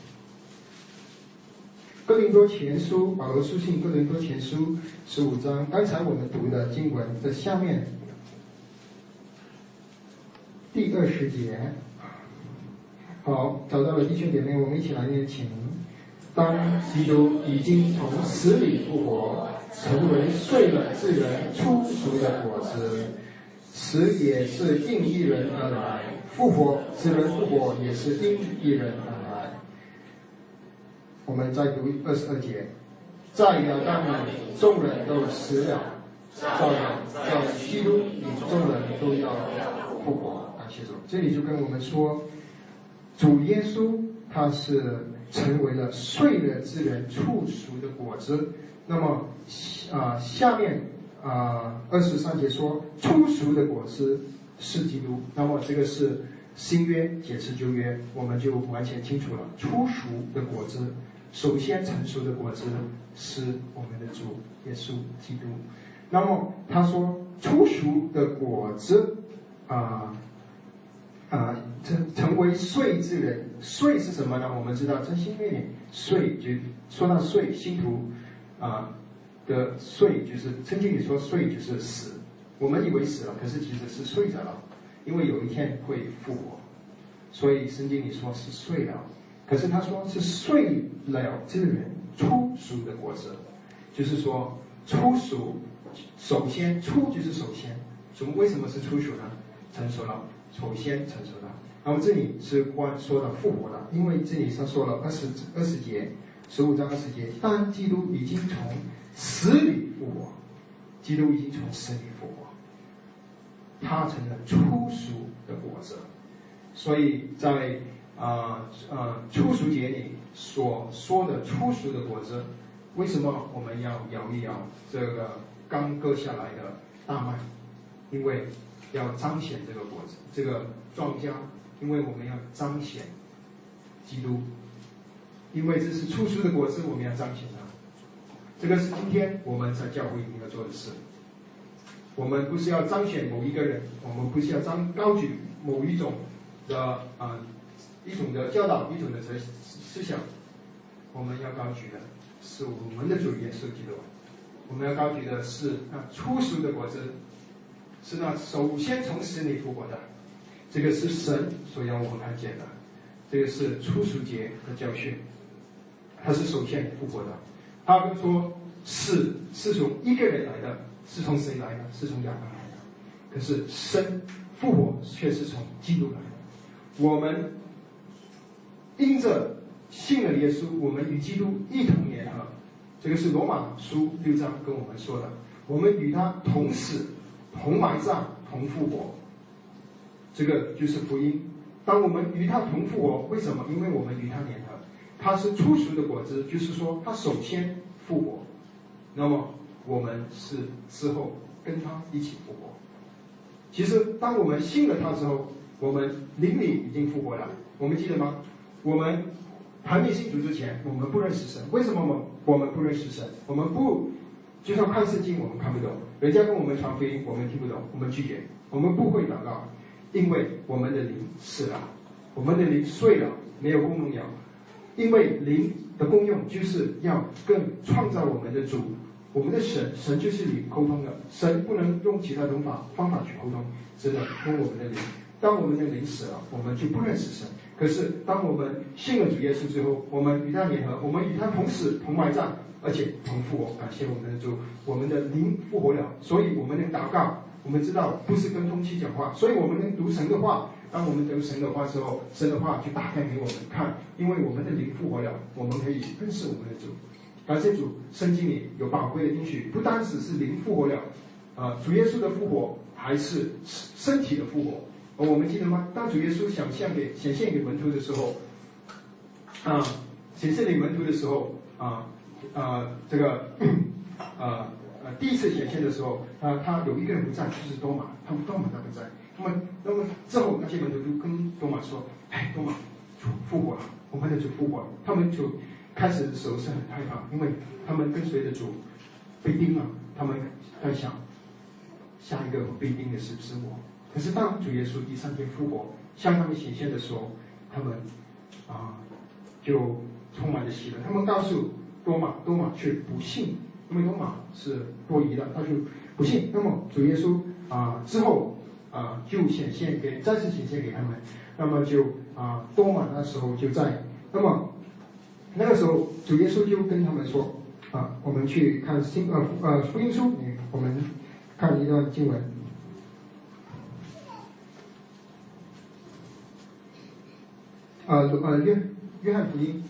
哥林多前书，保罗书信哥林多前书15章，刚才我们读的经文的下面第20节。好，找到了弟兄姐妹，我们一起来念，请。当基督已经从死里复活，成为睡了之人初熟的果子，死也是因一人而来，复活之人复活也是因一人而来。我们再读22节，在亚当里众人都死了，照样在基督里众人都要复活。感谢主，这里就跟我们说，主耶稣他是成为了睡了之人初熟的果子。那么下面23节说初熟的果子是基督，那么这个是新约解释旧约，我们就完全清楚了。初熟的果子，首先成熟的果子是我们的主耶稣基督。那么他说初熟的果子成为睡之人，睡是什么呢？我们知道在新约里，睡就说到睡，信徒的睡就是圣经里说睡就是死，我们以为死了，可是其实是睡着了，因为有一天会复活，所以圣经里说是睡了，可是他说是睡了之人初熟的果子，就是说初熟，首先初就是首先，为什么是初熟呢？成熟了，首先成熟了。那么这里是说到复活了，因为这里他说了20节，15章20节，当基督已经从死里复活，基督已经从死里复活，他成了初熟的果子。所以在初熟节里所说的初熟的果子，为什么我们要摇一摇这个刚割下来的大麦？因为要彰显这个果子，这个庄稼，因为我们要彰显基督，因为这是初熟的果子，我们要彰显它。 这个是今天我们在教会一定要做的事。我们不是要彰显某一个人，我们不是要高举某一种的一种的教导，一种的思想。我们要高举的是我们的主耶稣基督，我们要高举的是那初熟的果子，是那首先从死里复活的。这个是神所要我们看见的，这个是初熟节的教训，它是首先复活的。他们说是从一个人来的，是从谁来的？是从亚当来的。可是生复活却是从基督来的。我们因着信了耶稣，我们与基督一同联合。这个是罗马书6章跟我们说的，我们与他同死、同埋葬、同复活。这个就是福音。当我们与他同复活，为什么？因为我们与他联合。他是初熟的果子，就是说他首先复活，那么我们是之后跟他一起复活。其实当我们信了他之后，我们灵里已经复活了。我们记得吗？我们还没信主之前，我们不认识神。为什么我们不认识神？我们不就算看圣经，我们看不懂；人家跟我们传福音，我们听不懂，我们拒绝，我们不会祷告，因为我们的灵死了，我们的灵睡了，没有功用了。因为灵的功用就是要更创造我们的主，我们的神，神就是与沟通的，神不能用其他方法去沟通，只能用我们的灵。当我们的灵死了，我们就不认识神。可是当我们信了主耶稣之后，我们与他联合，我们与他同死、同埋葬，而且同复活。感谢我们的主，我们的灵复活了，所以我们能祷告。我们知道不是跟空气讲话，所以我们能读神的话。当我们读神的话之后，神的话就打开给我们看，因为我们的灵复活了，我们可以认识我们的主。感谢主，圣经里有宝贵的应许，不单只是灵复活了，主耶稣的复活还是身体的复活。我们记得吗？当主耶稣显现给门徒的时候，显现给门徒的时候，第一次显现的时候，他有一个人不在，就是多马，多马他不在。那么之后那些门徒就跟多马说：“哎，多马，主复活了，我们的主复活了。”他们就开始的时候是很害怕，因为他们跟随的主被钉了，他们在想下一个被钉的是不是我？可是当主耶稣第3天复活向他们显现的时候，他们就充满了喜乐。他们告诉多马却不信，因为多马是多疑的，他就不信。那么主耶稣之后就再次显现给他们。那么就多马那时候就在。那么那个时候主耶稣就跟他们说我们去看福音书，我们看一段经文。约翰福音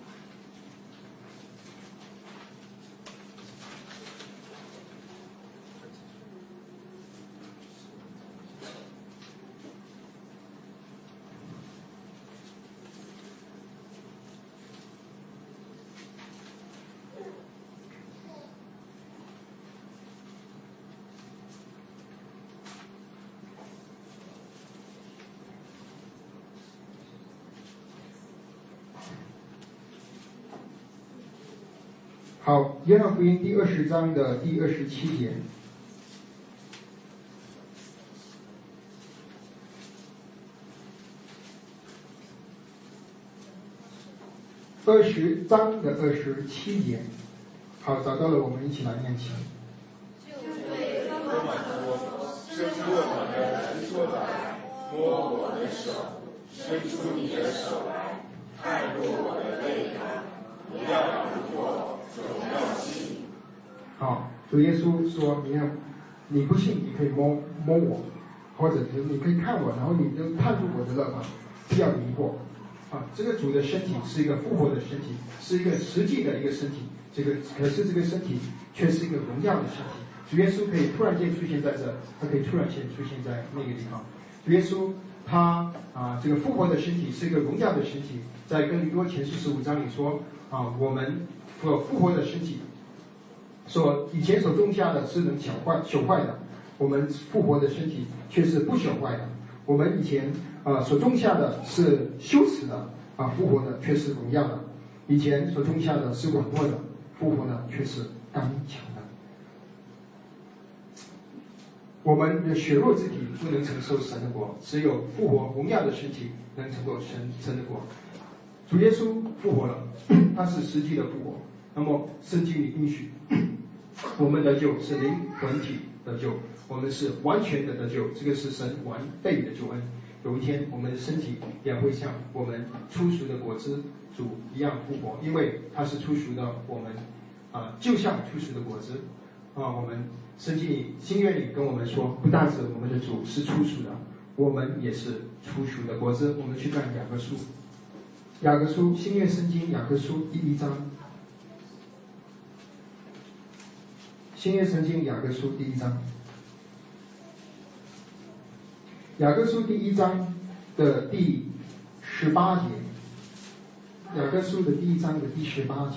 好，约翰福音第20章的第27节。20章的27节。好，找到了，我们一起来念起。 就对多马说：“伸出我的人说来，摸我的手，伸出你的手来，探入我的肋旁，不要疑惑，总要信。” 好，主耶稣说：“你不信，你可以摸我，或者你可以看我，然后你就探入我的肋旁，不要疑惑。”这个主的身体是一个复活的身体，是一个实际的一个身体。可是这个身体却是一个荣耀的身体。主耶稣可以突然间出现在这，他可以突然间出现在那个地方。主耶稣他这个复活的身体是一个荣耀的身体，在哥林多前书15章里说我们复活的身体，说以前所种下的是能朽坏的，我们复活的身体却是不朽坏的。我们以前所种下的是羞耻的，复活的却是荣耀的。以前所种下的是软弱的， 复活的却是刚强的。我们的血肉之体不能承受神的国，只有复活荣耀的身体能承受神的国。主耶稣复活了，他是实际的复活。那么圣经里应许，我们得救是灵魂体得救，我们是完全的得救，这个是神完备的救恩。有一天我们的身体也会像我们初熟的果子主一样复活，因为他是初熟的我们就像初熟的果子我们圣经里新约里跟我们说，不但是我们的主是初熟的，我们也是初熟的果子。我们去看雅各书，雅各书新约圣经雅各书第1章，新约圣经雅各书第1章，雅各书第1章的第18节，雅各书的第1章的第18节。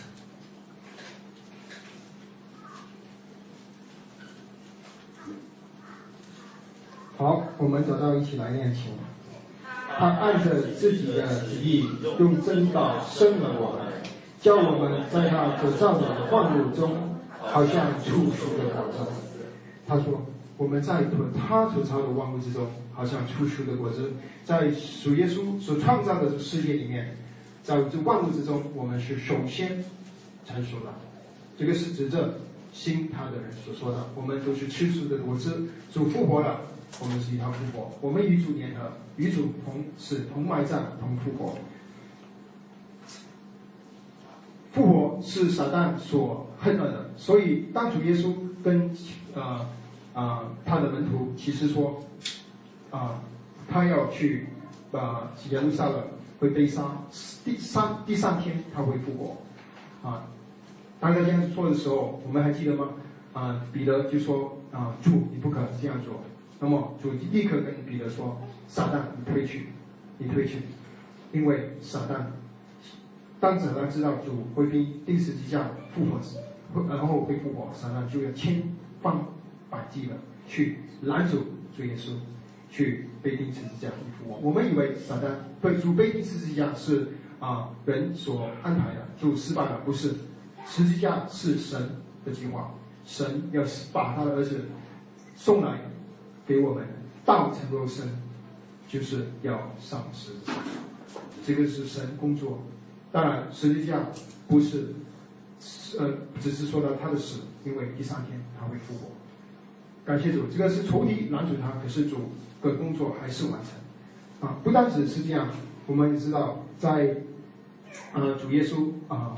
好，我们找到一起来念经。他按着自己的旨意，用真道生了我们，叫我们在他所造的万物中，好像初熟的果子。他说，我们在他所造的万物之中，好像初熟的果子。在主耶稣所创造的世界里面，在这万物之中，我们是首先成熟的。这个是指着信他的人所说的，我们都是初熟的果子。主复活了，我们是一条复活，我们与主联合，与主同埋葬，同复活。复活是撒旦所恨恶的，所以当主耶稣跟他的门徒其实说他要去耶路撒冷会被杀，第三天他会复活当他这样说的时候，我们还记得吗？彼得就说主你不可这样做。那么主立刻跟彼得说，撒旦你退去，因为当撒旦知道主会钉十字架复活然后会复活，撒旦就要千方百计的去拦阻主耶稣去被钉十字架复活。我们以为撒旦对主被钉十字架是人所安排的，主失败了，不是，十字架是神的计划，神要把他的儿子送来给我们，道成肉身，就是要上十字架，这个是神工作。当然十字架不是只是说到他的死，因为第三天他会复活。感谢主，这个是仇敌拦阻他，可是主的工作还是完成不单只是这样，我们也知道在主耶稣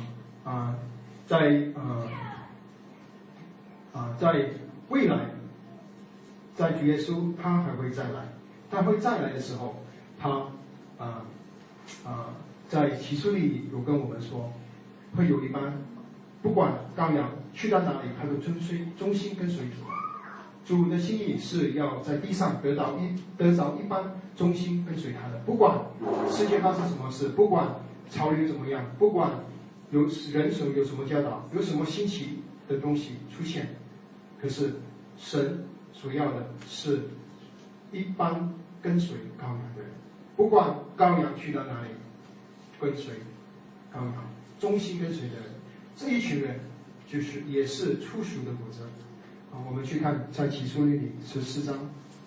在未来，在主耶稣他还会再来，他会再来的时候，他在启示里有跟我们说，会有一班不管羔羊去到哪里，他都忠心跟随主。主的心意是要在地上得着一班忠心跟随他的，不管世界发生什么事，不管潮流怎么样，不管有什么教导，有什么新奇的东西出现，可是神所要的是一班跟随羔羊的人，不管羔羊去到哪里，跟随羔羊，忠心跟随的人，这一群人也是初熟的果子我们去看在启示录里14章，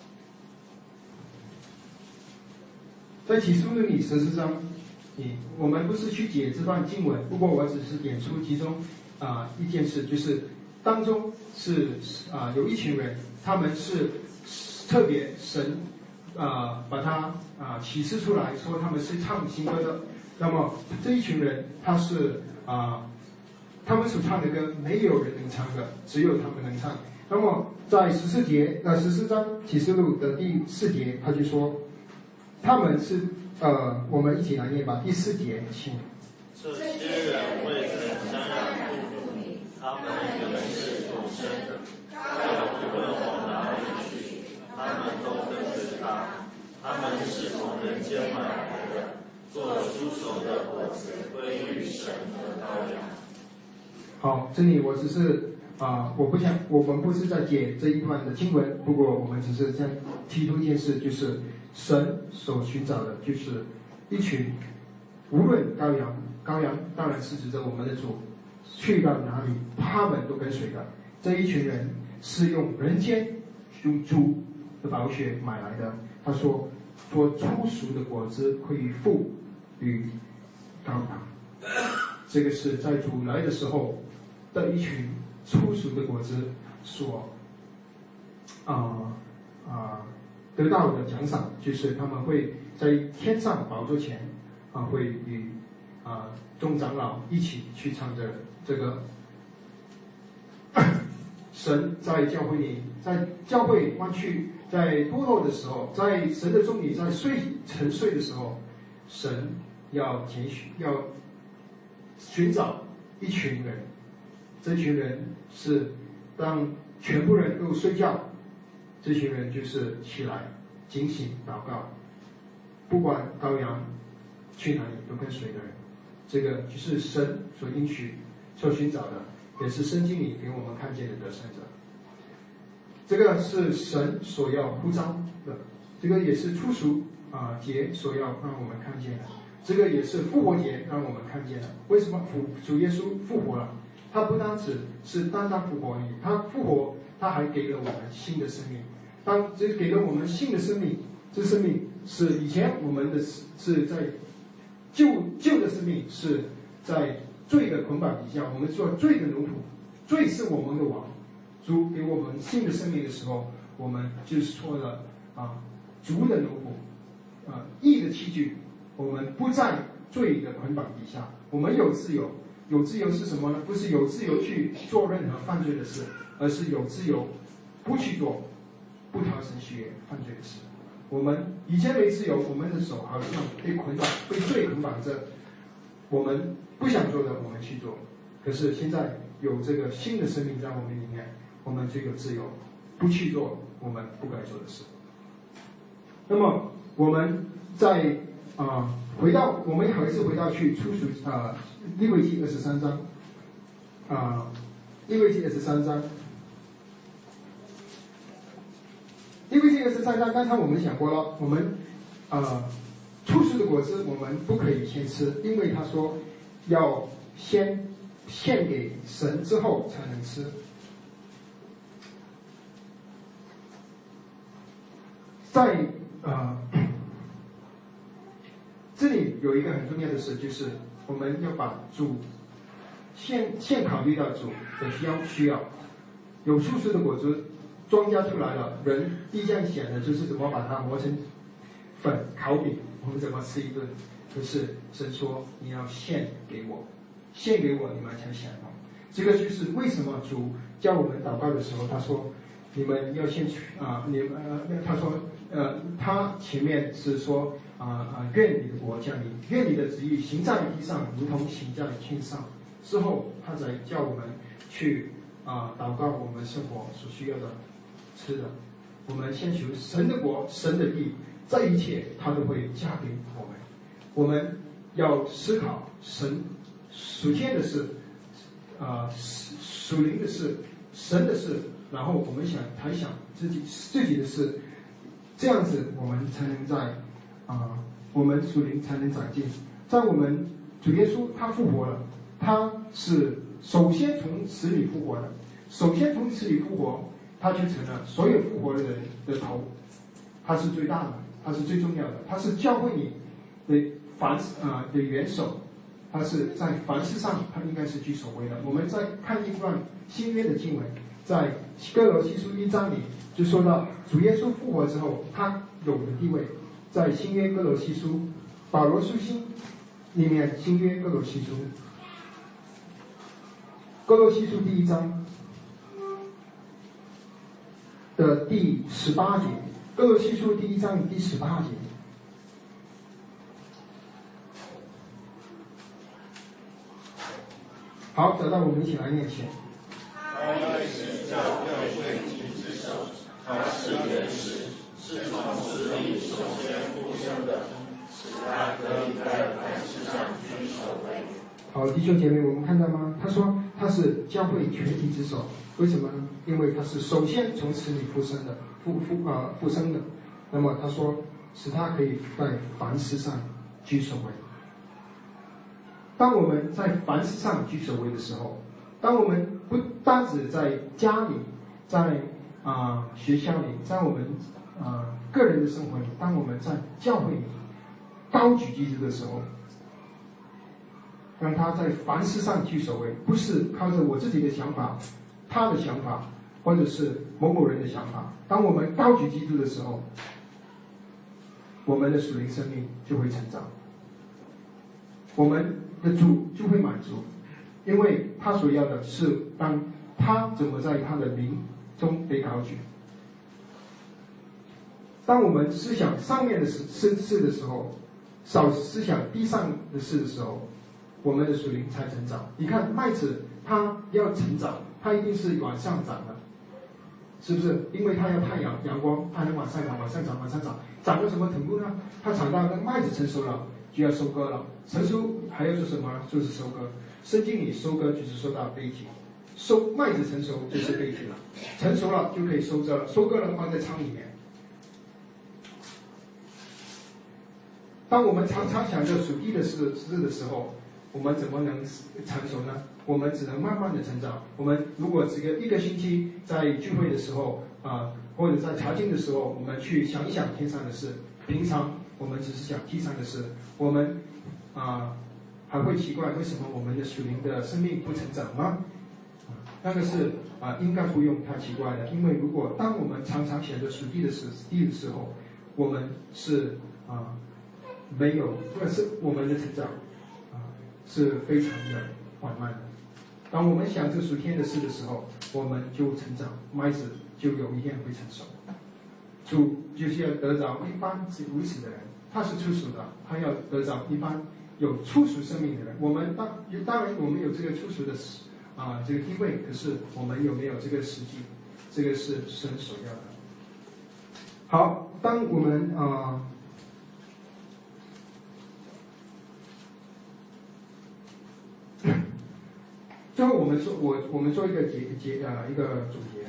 在启示录里14章我们不是去解这段经文，不过我只是点出其中一件事，就是当中是有一群人，他们是特别神把他启示出来，说他们是唱新歌的。那么这一群人，他是他们所唱的歌没有人能唱的，只有他们能唱。那么在14章启示录的第4节，他就说他们是我们一起来念吧，第4节，请。 这些人为神相让祝福你，他们原是永生的，无论往哪里去，他们都跟随他。他们是从人间买来的，做出手的果子归于神和羔羊。 好，这里我只是我们不是在解这一段的经文，不过我们只是在提出一件事，就是神所寻找的就是一群无论羔羊当然是指着我们的主， 去到哪里，他们都跟随的。这一群人是用人间用猪的宝血买来的。他说，做初熟的果子会付与高堂。这个是在主来的时候的一群初熟的果子所得到的奖赏，就是他们会在天上宝座前会与众长老一起去唱着这个神在教会里，在教会弯曲在堕落的时候，在神的众里在沉睡的时候，神要寻找一群人，这群人是当全部人都睡觉，这群人就是起来警醒祷告，不管羔羊去哪里都跟随的人。这个就是神所应许所寻找的，也是圣经里给我们看见的得胜者。这个是神所要呼召的，这个也是初熟节所要让我们看见的，这个也是复活节让我们看见的。为什么主耶稣复活了？他不单只是单单复活而已，他复活，他还给了我们新的生命。这给了我们新的生命，这生命是以前我们的是在旧的生命是在罪的捆绑底下，我们做罪的奴仆，罪是我们的王。主给我们新的生命的时候，我们就是说了主的奴仆，义的器具，我们不在罪的捆绑底下，我们有自由。有自由是什么呢？不是有自由去做任何犯罪的事，而是有自由不去做不讨神喜悦犯罪的事。我们以前没自由，我们的手好像被捆绑，被罪捆绑着，我们不想做的我们去做。可是现在有这个新的生命在我们里面，我们就有自由不去做我们不该做的事。那么我们在我们还是回到去利未记23章利未记23章。利未记23章，刚才我们讲过了，我们初熟的果子我们不可以先吃，因为他说要先献给神之后才能吃。在这里有一个很重要的事，就是我们要把主先考虑到主的需要。有初熟的果子，庄稼出来了，人第一件想的就是怎么把它磨成粉烤饼，我们怎么吃一顿。可是神说你要献给我，献给我，你们才享用。这个就是为什么主叫我们祷告的时候，他说你们要先他说他前面是说愿你的国降临，愿你的旨意行在地上，如同行在天上。之后他才叫我们去祷告我们生活所需要的吃的。我们先求神的国，神的义，这一切他都会加给我们。我们要思考神属天的事，属灵的事，神的事，然后我们才想自己的事，这样子我们才能在我们属灵才能长进。在我们主耶稣他复活了，他是首先从死里复活的，首先从死里复活，他就成了所有复活的人的头，他是最大的，他是最重要的，他是教会里的的元首，他是在凡事上他应该是居首位的。我们再看一段新约的经文，在哥罗西书1章里就说到主耶稣复活之后他有的地位。在新约哥罗西书保罗书信里面，新约哥罗西书第1章的第18节，哥罗西书第1章第18节。好，找到我们一起来念起。 他乃是教会体之首，他是原始，是从死里首先复生的，使他可以在凡事上居首位。 好，弟兄姐妹，我们看到吗？他说他是教会全体之首，为什么呢？因为他是首先从死里复生的，复生的。那么他说，使他可以在凡事上居首位。 当我们在凡事上居首位的时候，当我们不单只在家里，在学校里，在我们个人的生活里，当我们在教会里高举基督的时候，让他在凡事上居首位，不是靠着我自己的想法、他的想法，或者是某某人的想法。当我们高举基督的时候，我们的属灵生命就会成长，我们的主就会满足，因为他所要的是当他怎么在他的灵中被高举。当我们思想上面的事的时候，少思想地上的事的时候，我们的属灵才成长。你看麦子，它要成长，它一定是往上长的，是不是？因为它要太阳、阳光，它能往上长、往上长、往上长。长到什么程度呢？它长到那个麦子成熟了，就要收割了。成熟还要做什么？就是收割。圣经里收割就是说到悲体，麦子成熟就是悲体了，成熟了就可以收割了，收割了放在仓里面。当我们常常想着属地的事的时候，我们怎么能成熟呢？我们只能慢慢的成长。我们如果一个星期在聚会的时候或者在查经的时候，我们去想一想天上的事，平常我们只是想地上的事，我们还会奇怪为什么我们的属灵的生命不成长吗？那个是应该不用太奇怪的，因为如果当我们常常想着属地的时候，我们是没有，但是我们的成长是非常的缓慢的。当我们想着属天的事的时候，我们就成长，麦子就有一天会成熟。主就是要得着一般如此的人，他是初熟的，他要得着一般有初熟生命的人。我们当然我们有这个初熟的这个机会，可是我们有没有这个实际？这个是神所要的。好，当我们最后我们做一个一个总结。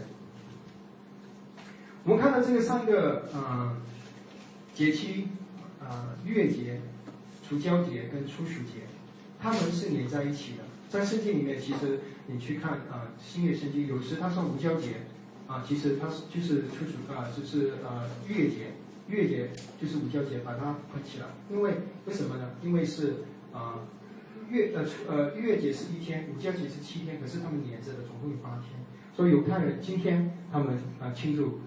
我们看到这个3个节期月节、除酵节跟初熟节，它们是连在一起的。在圣经里面，其实你去看新约圣经，有时它说无酵节其实它就是初熟就是月节就是无酵节，把它混起来。为什么呢？因为是月节是1天，无酵节是7天，可是他们连着的，总共有8天。所以犹太人今天他们庆祝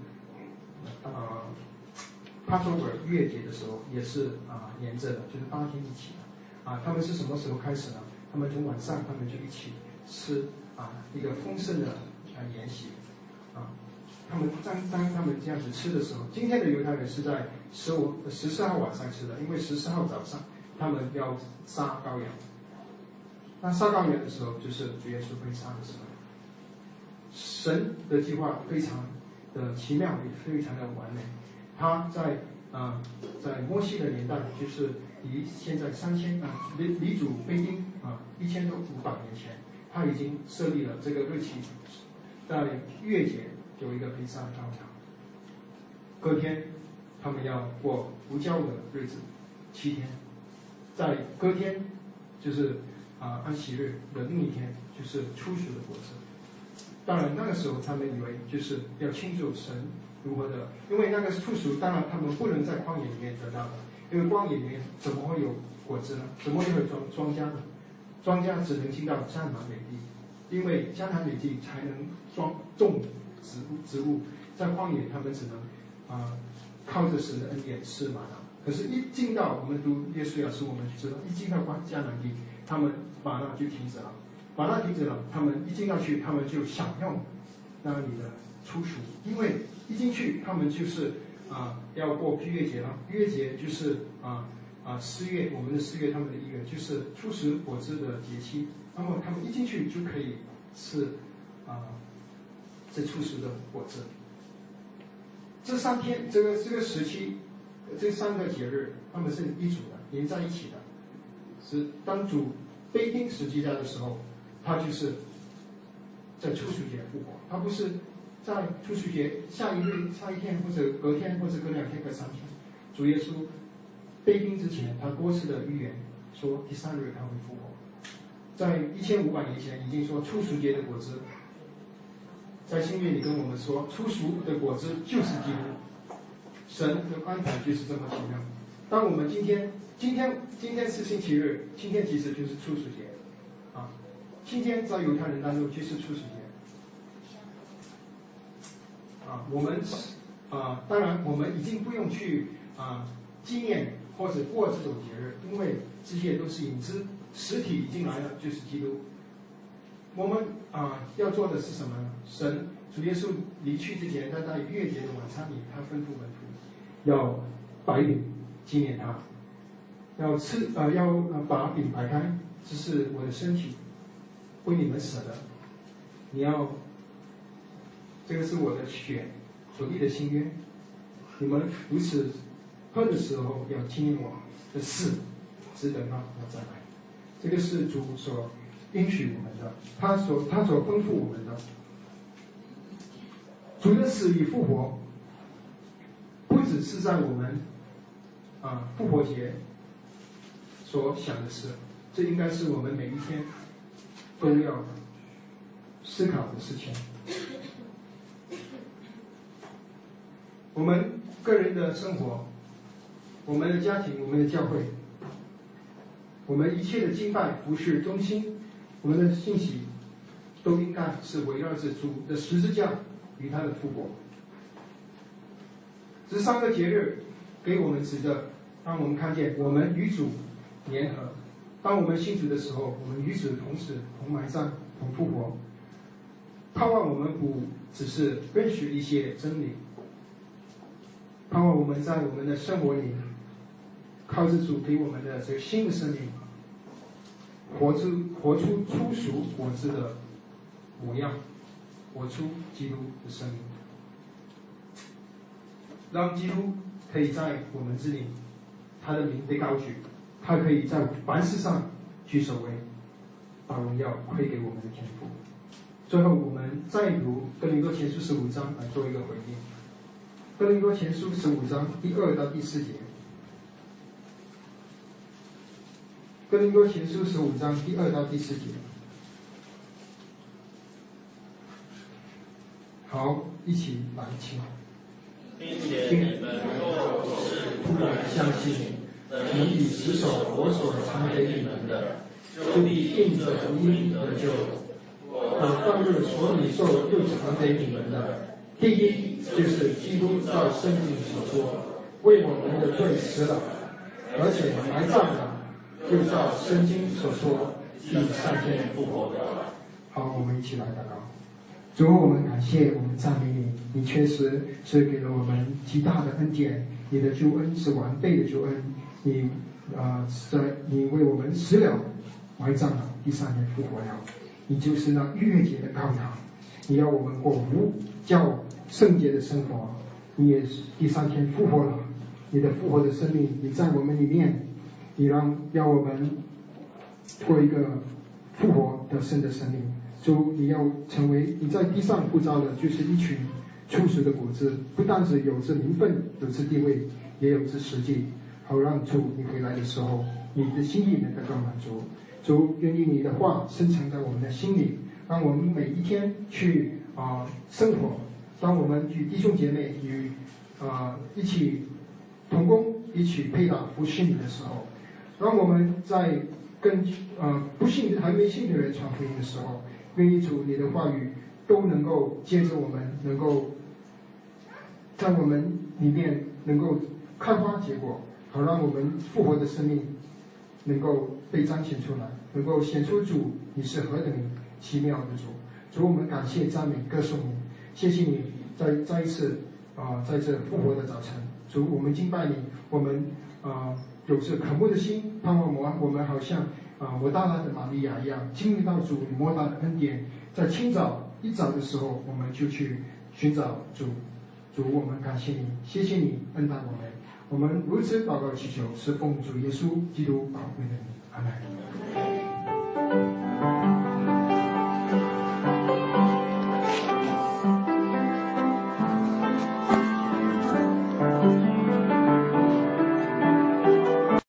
Passover 月节的时候，也是连着的，就是8天一起的他们是什么时候开始呢？他们从晚上他们就一起吃一个丰盛的筵席他们当他们这样子吃的时候，今天的犹太人是在14号晚上吃的，因为14号早上他们要杀羔羊。那杀羔羊的时候，就是主耶稣被杀的时候。神的计划非常的奇妙，也非常的完美。他在摩西的年代，就是离现在离主被钉1500年前，他已经设立了这个日期，在月节有一个被杀的羔羊。隔天他们要过无酵的日子7天，在隔天就是安息日的另一天，就是初熟的果子。当然那个时候他们以为就是要庆祝神如何的，因为那个初熟，当然他们不能在旷野里面得到的，因为旷野里面怎么会有果子呢？怎么会有庄稼呢？庄稼只能进到迦南美地，因为迦南美地才能种植物，在旷野他们只能靠着神的恩典吃玛纳。可是，一进到我们读约书亚书，我们就知道，一进到迦南地，他们玛纳就停止了。玛纳停止了，他们一进到去，他们就享用那里的初熟，因为一进去，他们就是要过逾越节了。逾越节就是4月，我们的4月，他们的1月，就是初熟果子的节期。那么他们一进去就可以吃这初熟的果子。这3天，这个时期，这3个节日，他们是一组的，连在一起的。是当主被钉十字架的时候，他就是在初熟节复活，他不是在初熟节下一天，或者隔天，或者隔2天、隔3天。主耶稣被钉之前，他多次的预言说第3日他会复活， 在1500年前已经说初熟节的果子，在新约里跟我们说，初熟的果子就是基督。神的安排就是这么奇妙。当我们今天是星期日，今天其实就是初熟节，啊，今天在犹太人当中就是初熟节，啊，我们当然我们已经不用去纪念或者过这种节日，因为这些都是影子，实体已经来了，就是基督。我们要做的是什么呢？神主耶稣离去之前，他在逾越节的晚餐里，他吩咐门徒要摆饼纪念他，要把饼摆开，这是我的身体，为你们舍的。这个是我的血所立的新约，你们如此喝的时候要纪念我的事，直等到我再来。这个是主所允许我们的，他所吩咐我们的。主的死与复活，不只是在我们复活节所想的事，这应该是我们每一天都要思考的事情。我们个人的生活，我们的家庭，我们的教会，我们一切的敬拜服事中心，我们的信息都应该是围绕着主的十字架与他的复活。这3个节日给我们指着，让我们看见我们与主联合。当我们信主的时候，我们与主同死、同埋葬、同复活。盼望我们不只是认识一些真理，盼望我们在我们的生活里，靠着主给我们的这个新的生命，活出初熟果子的模样，活出基督的生命，让基督可以在我们之里，他的名被高举，他可以在凡事上居首位，把荣耀归给我们的天父。最后，我们再读哥林多前书15章来做一个回应。哥林多前书15章第2到第4节。哥林多前书15章第2到第4节。好，一起来听。 并且你们若是突然相信，能以持守我所传给你们的，就必应着福音得救。我当日所领受又传给你们的，第一就是基督照圣经所说，为我们的罪死了，而且埋葬了，又照圣经所说，第3天复活的。 好，我们一起来祷告。主，我们感谢，我们赞美你，你确实是给了我们极大的恩典，你的救恩是完备的救恩，你为我们死了，埋葬了，第3天复活了，你就是那逾越节的羔羊，你要我们过无叫圣洁的生活，你也是第3天复活了，你的复活的生命，你在我们里面，你要我们过一个复活的生的生命。主，你要成为你在地上呼召的，就是一群初熟的果子，不但是有着名分，有着地位，也有着实际，好让主你回来的时候，你的心意能得到满足。主，愿意你的话深藏在我们的心里，让我们每一天去生活。当我们与弟兄姐妹一起同工，一起配搭服侍你的时候，让我们在跟不信还没信的人传福音的时候，愿意主你的话语都能够接着我们，能够在我们里面能够开花结果，好让我们复活的生命能够被彰显出来，能够显出主你是何等奇妙的主。主，我们感谢赞美歌颂你，谢谢你再一次在这复活的早晨，主，我们敬拜你，我们有着渴慕的心，盼望我们好像摩大拉的玛利亚一样，经历到主你莫大的恩典，在清早一早的时候，我们就去寻找主。主，我们感谢你，谢谢你恩待我们，我们如此祷告祈求，是奉主耶稣基督宝贵的名，阿门。